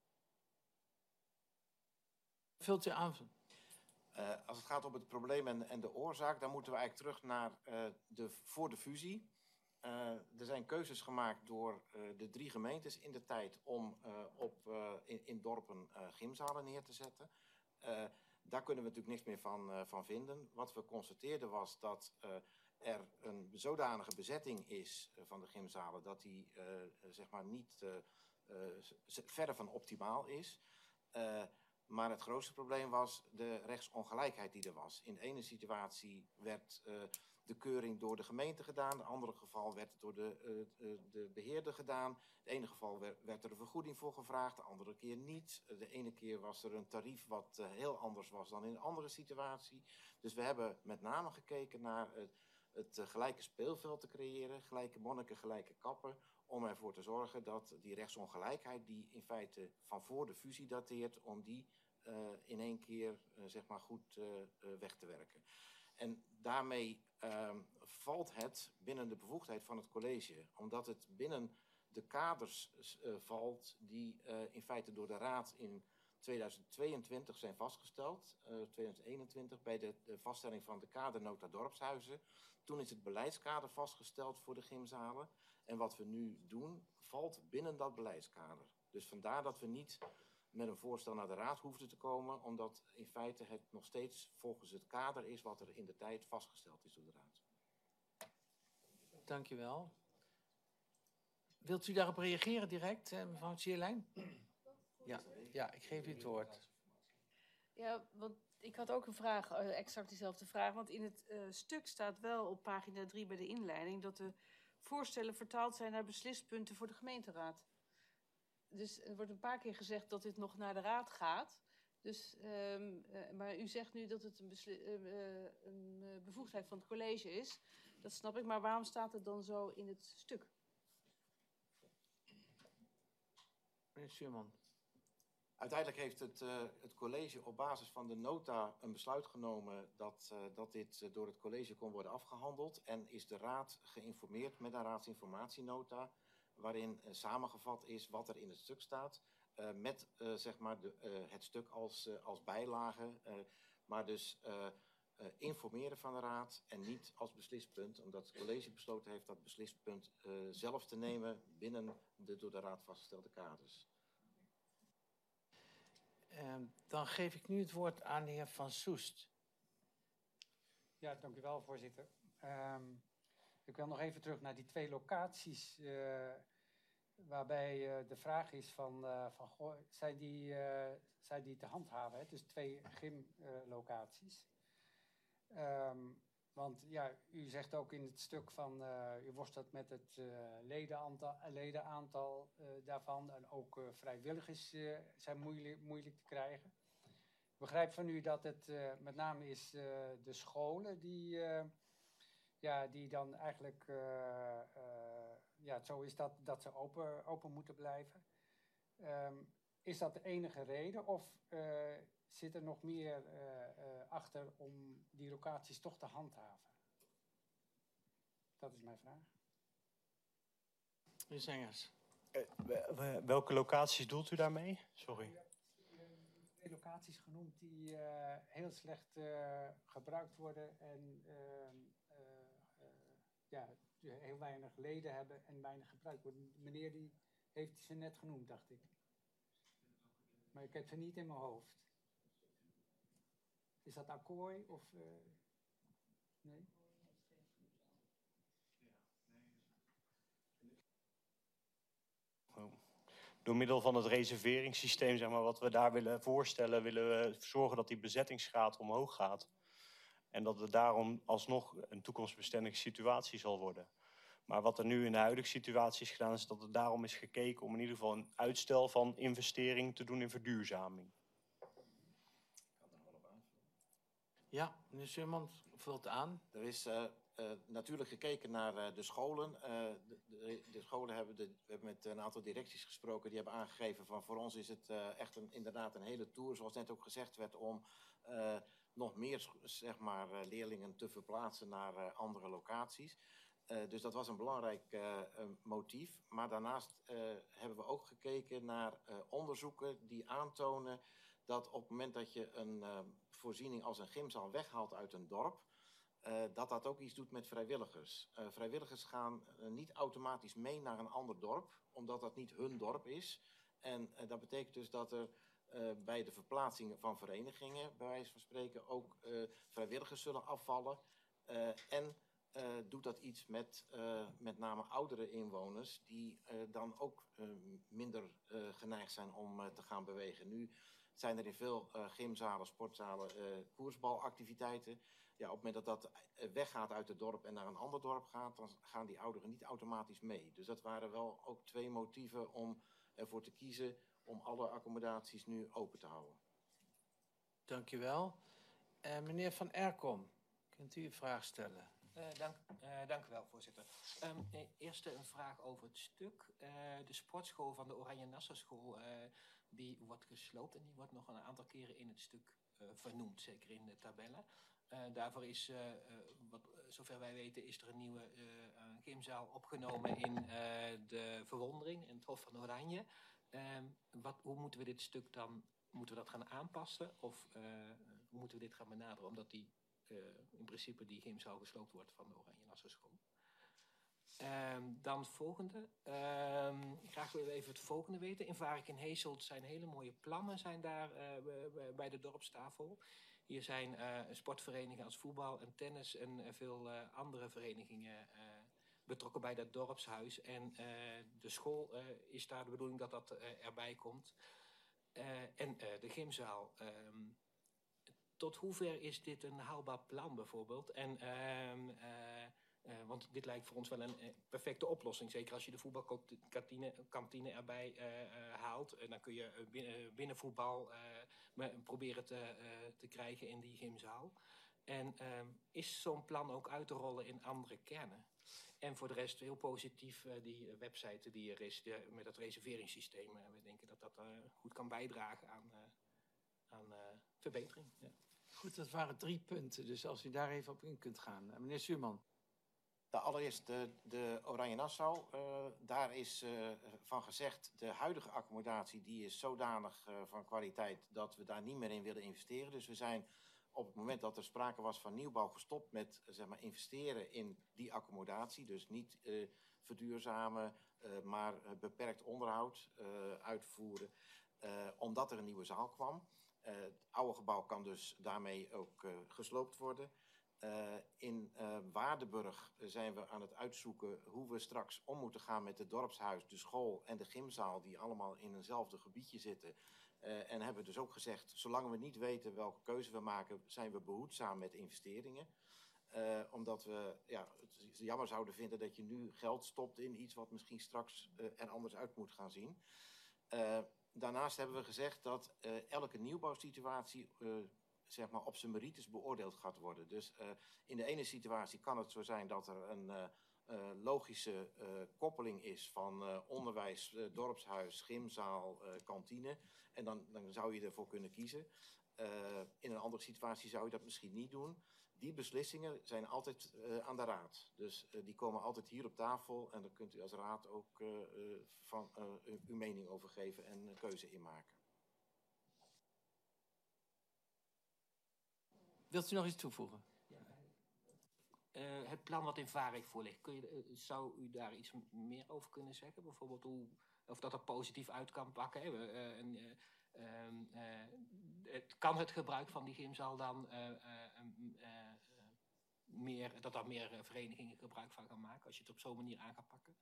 Vult u aan? Uh, als het gaat om het probleem en, en de oorzaak, dan moeten we eigenlijk terug naar uh, de, voor de fusie. Uh, er zijn keuzes gemaakt door uh, de drie gemeentes in de tijd om uh, op, uh, in, in dorpen uh, gymzalen neer te zetten. Uh, daar kunnen we natuurlijk niks meer van, uh, van vinden. Wat we constateerden was dat uh, er een zodanige bezetting is uh, van de gymzalen dat die uh, zeg maar niet uh, uh, verder van optimaal is. Uh, Maar het grootste probleem was de rechtsongelijkheid die er was. In de ene situatie werd uh, de keuring door de gemeente gedaan. In het andere geval werd het door de, uh, de beheerder gedaan. In het ene geval werd, werd er een vergoeding voor gevraagd, de andere keer niet. De ene keer was er een tarief wat uh, heel anders was dan in een andere situatie. Dus we hebben met name gekeken naar het, het uh, gelijke speelveld te creëren. Gelijke monniken, gelijke kappen. Om ervoor te zorgen dat die rechtsongelijkheid, die in feite van voor de fusie dateert, om die uh, in één keer uh, zeg maar goed uh, uh, weg te werken. En daarmee uh, valt het binnen de bevoegdheid van het college, omdat het binnen de kaders uh, valt die uh, in feite door de Raad in tweeduizend tweeëntwintig zijn vastgesteld, uh, tweeduizend eenentwintig, bij de, de vaststelling van de kadernota dorpshuizen. Toen is het beleidskader vastgesteld voor de gymzalen. En wat we nu doen, valt binnen dat beleidskader. Dus vandaar dat we niet met een voorstel naar de Raad hoefden te komen, omdat in feite het nog steeds volgens het kader is wat er in de tijd vastgesteld is door de Raad. Dank u wel. Wilt u daarop reageren direct, mevrouw Tjierlijn? Ja, ja, ik geef u het woord. Ja, want ik had ook een vraag, uh, exact diezelfde vraag. Want in het uh, stuk staat wel op pagina drie bij de inleiding dat de voorstellen vertaald zijn naar beslispunten voor de gemeenteraad. Dus er wordt een paar keer gezegd dat dit nog naar de raad gaat. Dus, um, uh, maar u zegt nu dat het een, uh, uh, een uh, bevoegdheid van het college is. Dat snap ik, maar waarom staat het dan zo in het stuk? Meneer Schuurman. Uiteindelijk heeft het, uh, het college op basis van de nota een besluit genomen dat, uh, dat dit uh, door het college kon worden afgehandeld. En is de raad geïnformeerd met een raadsinformatienota waarin uh, samengevat is wat er in het stuk staat. Uh, met uh, zeg maar de, uh, het stuk als, uh, als bijlage. Uh, maar dus uh, uh, informeren van de raad en niet als beslispunt. Omdat het college besloten heeft dat beslispunt uh, zelf te nemen binnen de door de raad vastgestelde kaders. Uh, dan geef ik nu het woord aan de heer Van Soest. Ja, dank u wel, voorzitter. Um, ik wil nog even terug naar die twee locaties, uh, waarbij uh, de vraag is van, uh, van goh, zijn, die, uh, zijn die te handhaven? Hè? Dus twee gymlocaties. Uh, um, want ja, u zegt ook in het stuk van, uh, u worstelt met het uh, ledenaantal, ledenaantal uh, daarvan. En ook uh, vrijwilligers uh, zijn moeilijk, moeilijk te krijgen. Ik begrijp van u dat het uh, met name is uh, de scholen die, uh, ja, die dan eigenlijk, uh, uh, ja, het zo is dat, dat ze open, open moeten blijven. Um, is dat de enige reden of uh, zit er nog meer uh, uh, achter om die locaties toch te handhaven? Dat is mijn vraag. Meneer Sengers. Uh, welke locaties doelt u daarmee? Sorry. twee locaties genoemd die eh, heel slecht eh, gebruikt worden en ehm, eh, eh, ja, die heel weinig leden hebben en weinig gebruikt worden. Meneer die heeft ze net genoemd, dacht ik. Maar ik heb ze niet in mijn hoofd. Is dat Akkooi of... Uh, nee? Door middel van het reserveringssysteem, zeg maar, wat we daar willen voorstellen, willen we zorgen dat die bezettingsgraad omhoog gaat. En dat het daarom alsnog een toekomstbestendige situatie zal worden. Maar wat er nu in de huidige situatie is gedaan, is dat er daarom is gekeken om in ieder geval een uitstel van investering te doen in verduurzaming. Ja, meneer Surman vult aan. Er is uh, uh, natuurlijk gekeken naar uh, de scholen. Uh, de, de, de scholen hebben, de, we hebben met een aantal directies gesproken. Die hebben aangegeven van voor ons is het uh, echt een, inderdaad een hele tour. Zoals net ook gezegd werd om uh, nog meer zeg maar, uh, leerlingen te verplaatsen naar uh, andere locaties. Uh, dus dat was een belangrijk uh, uh, motief. Maar daarnaast uh, hebben we ook gekeken naar uh, onderzoeken die aantonen dat op het moment dat je een uh, voorziening als een gymzaal weghaalt uit een dorp, uh, dat dat ook iets doet met vrijwilligers. Uh, vrijwilligers gaan uh, niet automatisch mee naar een ander dorp, omdat dat niet hun dorp is. En uh, dat betekent dus dat er uh, bij de verplaatsing van verenigingen, bij wijze van spreken, ook uh, vrijwilligers zullen afvallen. Uh, en uh, doet dat iets met uh, met name oudere inwoners, die uh, dan ook uh, minder uh, geneigd zijn om uh, te gaan bewegen. Nu zijn er in veel uh, gymzalen, sportzalen, uh, koersbalactiviteiten. Ja, op het moment dat dat weggaat uit het dorp en naar een ander dorp gaat, dan gaan die ouderen niet automatisch mee. Dus dat waren wel ook twee motieven om ervoor te kiezen om alle accommodaties nu open te houden. Dank u wel. Uh, meneer Van Erkom, kunt u een vraag stellen? Uh, dank, uh, dank u wel, voorzitter. Um, eerst een vraag over het stuk. Uh, de sportschool van de Oranje Nassau School, uh, die wordt gesloopt en die wordt nog een aantal keren in het stuk uh, vernoemd, zeker in de tabellen. Uh, daarvoor is, uh, uh, wat, zover wij weten, is er een nieuwe uh, gymzaal opgenomen in uh, de Verwondering, in het Hof van Oranje. Um, wat, hoe moeten we dit stuk dan, moeten we dat gaan aanpassen? Of uh, hoe moeten we dit gaan benaderen, omdat die Uh, in principe die gymzaal gesloopt wordt van de Oranje Nassau School. Um, dan het volgende. Um, graag wil ik even het volgende weten. In Varik en Heesselt zijn hele mooie plannen zijn daar uh, bij de dorpstafel. Hier zijn uh, sportverenigingen als voetbal en tennis en uh, veel uh, andere verenigingen uh, betrokken bij dat dorpshuis. En uh, de school uh, is daar de bedoeling dat dat uh, erbij komt. Uh, en uh, de gymzaal. Um, Tot hoever is dit een haalbaar plan bijvoorbeeld? En, uh, uh, uh, want dit lijkt voor ons wel een uh, perfecte oplossing. Zeker als je de voetbalkantine kantine erbij uh, uh, haalt. En dan kun je uh, binnen, binnenvoetbal uh, proberen te, uh, te krijgen in die gymzaal. En uh, is zo'n plan ook uit te rollen in andere kernen? En voor de rest heel positief uh, die website die er is de, met het reserveringssysteem. Uh, we denken dat dat uh, goed kan bijdragen aan, uh, aan uh, verbetering. Ja. Goed, dat waren drie punten, dus als u daar even op in kunt gaan. Uh, meneer Zuurman. Nou, allereerst de, de Oranje Nassau. Uh, daar is uh, van gezegd, de huidige accommodatie die is zodanig uh, van kwaliteit dat we daar niet meer in willen investeren. Dus we zijn op het moment dat er sprake was van nieuwbouw gestopt met zeg maar, investeren in die accommodatie. Dus niet uh, verduurzamen, uh, maar uh, beperkt onderhoud uh, uitvoeren, uh, omdat er een nieuwe zaal kwam. Uh, het oude gebouw kan dus daarmee ook uh, gesloopt worden. Uh, in uh, Waardenburg zijn we aan het uitzoeken hoe we straks om moeten gaan met het dorpshuis, de school en de gymzaal die allemaal in eenzelfde gebiedje zitten. Uh, en hebben we dus ook gezegd, zolang we niet weten welke keuze we maken, zijn we behoedzaam met investeringen. Uh, omdat we ja, het jammer zouden vinden dat je nu geld stopt in iets wat misschien straks uh, er anders uit moet gaan zien. Uh, Daarnaast hebben we gezegd dat uh, elke nieuwbouwsituatie uh, zeg maar op zijn merites beoordeeld gaat worden. Dus uh, in de ene situatie kan het zo zijn dat er een uh, uh, logische uh, koppeling is van uh, onderwijs, uh, dorpshuis, gymzaal, uh, kantine. En dan, dan zou je ervoor kunnen kiezen. Uh, in een andere situatie zou je dat misschien niet doen. Die beslissingen zijn altijd uh, aan de raad. Dus uh, die komen altijd hier op tafel en daar kunt u als raad ook uh, uh, van, uh, uw mening over geven en uh, keuze in maken. Wilt u nog iets toevoegen? Uh, het plan wat in Varig voor ligt, kun je, uh, zou u daar iets m- meer over kunnen zeggen? Bijvoorbeeld hoe, of dat er positief uit kan pakken? Hè? Uh, en, uh, uh, uh, het, kan het gebruik van die gymzaal dan uh, uh, uh, uh, meer, dat er meer uh, verenigingen gebruik van gaan maken, als je het op zo'n manier aan gaat pakken?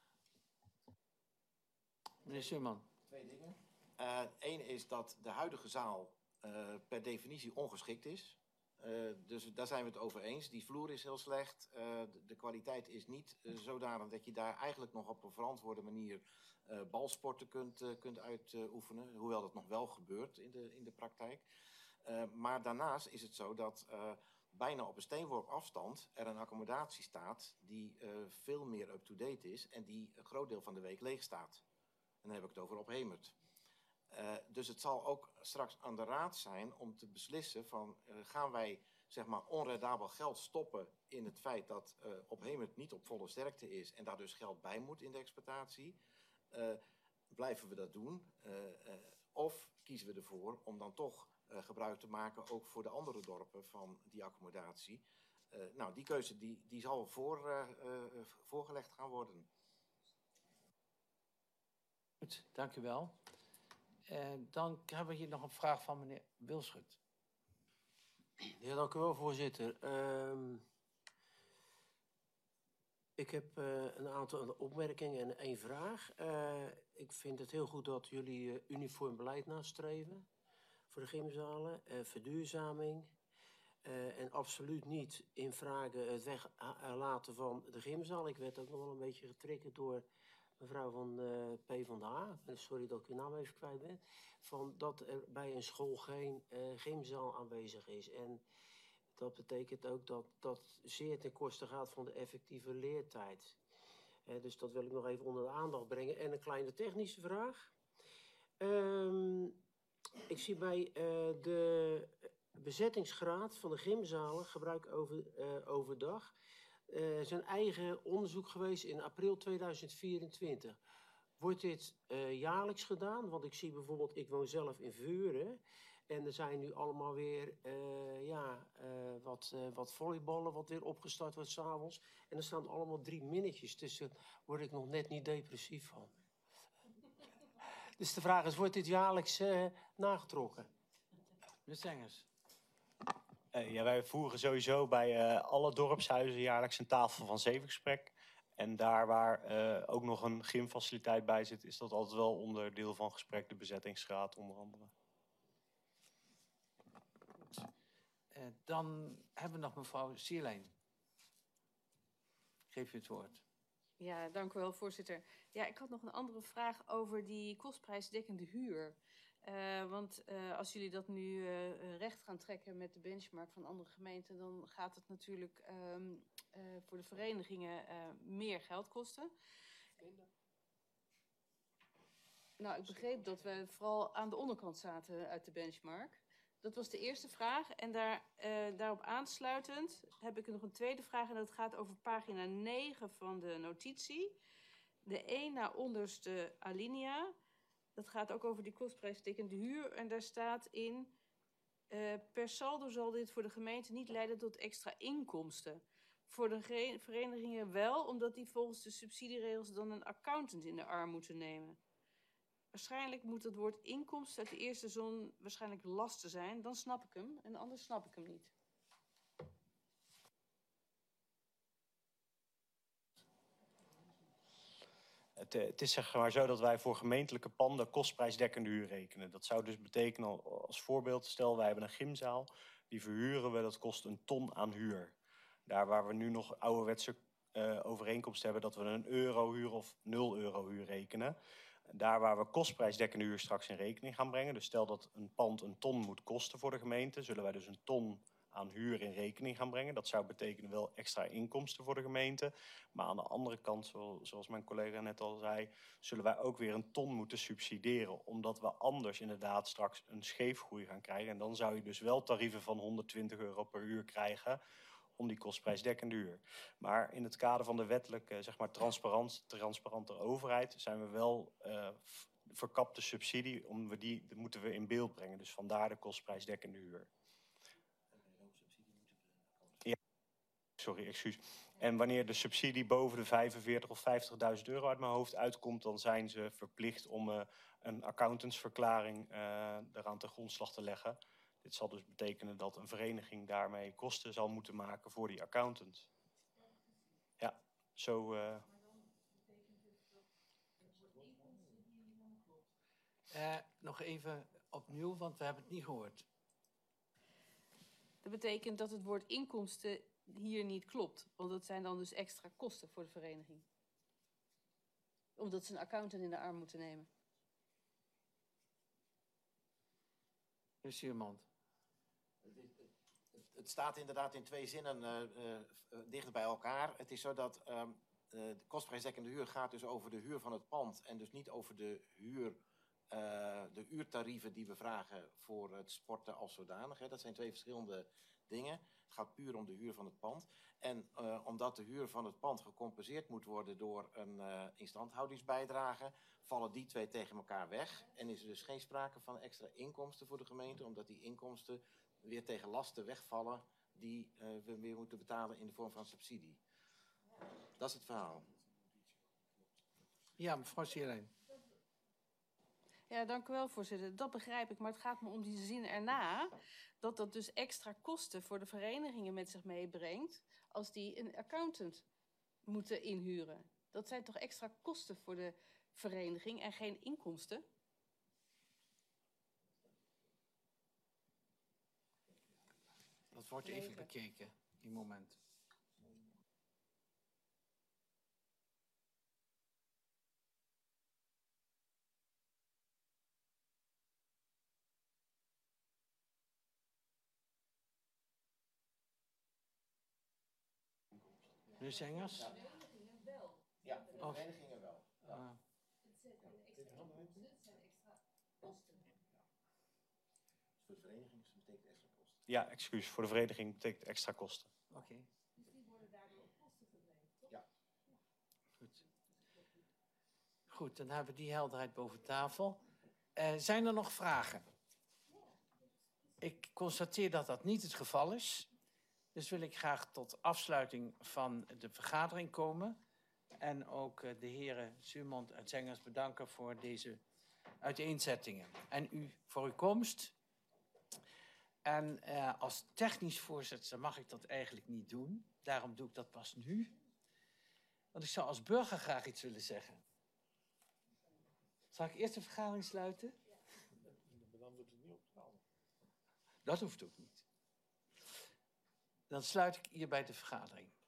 Meneer Schuurman. Twee dingen. Eén uh, is dat de huidige zaal uh, per definitie ongeschikt is. Uh, dus daar zijn we het over eens. Die vloer is heel slecht. Uh, de, de kwaliteit is niet uh, zodanig dat je daar eigenlijk nog op een verantwoorde manier uh, balsporten kunt, uh, kunt uitoefenen. Uh, hoewel dat nog wel gebeurt in de, in de praktijk. Uh, maar daarnaast is het zo dat uh, bijna op een steenworp afstand er een accommodatie staat die uh, veel meer up-to-date is en die een groot deel van de week leeg staat. En dan heb ik het over Ophemert. Uh, dus het zal ook straks aan de raad zijn om te beslissen van uh, gaan wij zeg maar onredabel geld stoppen in het feit dat uh, Ophemert niet op volle sterkte is en daar dus geld bij moet in de exploitatie. Uh, blijven we dat doen? Uh, uh, of kiezen we ervoor om dan toch uh, gebruik te maken ook voor de andere dorpen van die accommodatie? Uh, nou, die keuze die, die zal voor, uh, uh, voorgelegd gaan worden. Goed, dank u wel. Uh, dan hebben we hier nog een vraag van meneer Wilschut. Ja, dank u wel, voorzitter. Uh, ik heb uh, een aantal opmerkingen en één vraag. Uh, ik vind het heel goed dat jullie uh, uniform beleid nastreven voor de gymzalen, uh, verduurzaming. Uh, en absoluut niet in vragen het weglaten van de gymzaal. Ik werd ook nog wel een beetje getriggerd door mevrouw van uh, P van de A, sorry dat ik uw naam even kwijt ben, van dat er bij een school geen uh, gymzaal aanwezig is. En dat betekent ook dat dat zeer ten koste gaat van de effectieve leertijd. Uh, dus dat wil ik nog even onder de aandacht brengen. En een kleine technische vraag. Um, ik zie bij uh, de bezettingsgraad van de gymzalen, gebruik over, uh, overdag, Uh, zijn eigen onderzoek geweest in april tweeduizend vierentwintig. Wordt dit uh, jaarlijks gedaan? Want ik zie bijvoorbeeld, ik woon zelf in Vuren. En er zijn nu allemaal weer uh, ja, uh, wat, uh, wat volleyballen wat weer opgestart wordt s'avonds. En er staan allemaal drie minnetjes tussen. Daar word ik nog net niet depressief van. Dus de vraag is, wordt dit jaarlijks uh, nagetrokken? Meneer Sengers. Uh, ja, wij voeren sowieso bij uh, alle dorpshuizen jaarlijks een tafel van zeven gesprek. En daar waar uh, ook nog een gymfaciliteit bij zit, is dat altijd wel onderdeel van gesprek, de bezettingsgraad onder andere. Uh, dan hebben we nog mevrouw Sierlijn. Geef u het woord. Ja, dank u wel, voorzitter. Ja, ik had nog een andere vraag over die kostprijsdekkende huur. Uh, want uh, als jullie dat nu uh, recht gaan trekken met de benchmark van andere gemeenten, dan gaat het natuurlijk um, uh, voor de verenigingen uh, meer geld kosten. Nou, ik begreep dat we vooral aan de onderkant zaten uit de benchmark. Dat was de eerste vraag. En daar, uh, daarop aansluitend heb ik nog een tweede vraag. En dat gaat over pagina negen van de notitie. De één na onderste alinea. Dat gaat ook over die kostprijsdekkende huur. En daar staat in, uh, per saldo zal dit voor de gemeente niet leiden tot extra inkomsten. Voor de verenigingen wel, omdat die volgens de subsidieregels dan een accountant in de arm moeten nemen. Waarschijnlijk moet het woord inkomsten uit de eerste zon waarschijnlijk lasten zijn. Dan snap ik hem en anders snap ik hem niet. Het, het is zeg maar zo dat wij voor gemeentelijke panden kostprijsdekkende huur rekenen. Dat zou dus betekenen, als voorbeeld, stel wij hebben een gymzaal, die verhuren we, dat kost een ton aan huur. Daar waar we nu nog ouderwetse uh, overeenkomsten hebben dat we een euro huur of nul euro huur rekenen. Daar waar we kostprijsdekkende huur straks in rekening gaan brengen, dus stel dat een pand een ton moet kosten voor de gemeente, zullen wij dus een ton aan huur in rekening gaan brengen. Dat zou betekenen wel extra inkomsten voor de gemeente. Maar aan de andere kant, zoals mijn collega net al zei, zullen wij ook weer een ton moeten subsidiëren. Omdat we anders inderdaad straks een scheefgroei gaan krijgen. En dan zou je dus wel tarieven van honderdtwintig euro per uur krijgen om die kostprijsdekkende huur. Maar in het kader van de wettelijke, zeg maar, transparant, transparante overheid zijn we wel uh, verkapte subsidie, om we die, die moeten we in beeld brengen. Dus vandaar de kostprijsdekkende huur. sorry, excuus. En wanneer de subsidie boven de vijfenveertig of vijftigduizend euro uit mijn hoofd uitkomt, dan zijn ze verplicht om uh, een accountantsverklaring uh, daaraan ten grondslag te leggen. Dit zal dus betekenen dat een vereniging daarmee kosten zal moeten maken voor die accountant. Ja, zo... Uh... Uh, nog even opnieuw, want we hebben het niet gehoord. Dat betekent dat het woord inkomsten hier niet klopt. Want dat zijn dan dus extra kosten voor de vereniging. Omdat ze een accountant in de arm moeten nemen. Dus iemand. Het staat inderdaad in twee zinnen uh, uh, dicht bij elkaar. Het is zo dat uh, uh, de kostprijsdekkende huur gaat dus over de huur van het pand en dus niet over de huur, uh, de uurtarieven die we vragen voor het sporten als zodanig. Hè. Dat zijn twee verschillende dingen. Het gaat puur om de huur van het pand. En uh, omdat de huur van het pand gecompenseerd moet worden door een uh, instandhoudingsbijdrage, vallen die twee tegen elkaar weg. En is er dus geen sprake van extra inkomsten voor de gemeente, omdat die inkomsten weer tegen lasten wegvallen die uh, we weer moeten betalen in de vorm van subsidie. Dat is het verhaal. Ja, mevrouw Sierijn. Ja, dank u wel, voorzitter. Dat begrijp ik, maar het gaat me om die zin erna, dat dat dus extra kosten voor de verenigingen met zich meebrengt, als die een accountant moeten inhuren. Dat zijn toch extra kosten voor de vereniging en geen inkomsten? Dat wordt even bekeken, die moment. Meneer Zengers? Ja, voor de verenigingen wel. Uh, Voor de vereniging betekent extra kosten. Ja, excuus. Voor de vereniging betekent extra kosten. Oké. Okay. Dus die worden daardoor op kosten gedreven, toch? Ja. Goed. Goed, dan hebben we die helderheid boven tafel. Uh, zijn er nog vragen? Ik constateer dat dat niet het geval is. Dus wil ik graag tot afsluiting van de vergadering komen. En ook uh, de heren Zuurmond en Zengers bedanken voor deze uiteenzettingen. En u voor uw komst. En uh, als technisch voorzitter mag ik dat eigenlijk niet doen. Daarom doe ik dat pas nu. Want ik zou als burger graag iets willen zeggen. Zal ik eerst de vergadering sluiten? Dan wordt het niet opgehaald. Dat hoeft ook niet. Dan sluit ik hierbij de vergadering.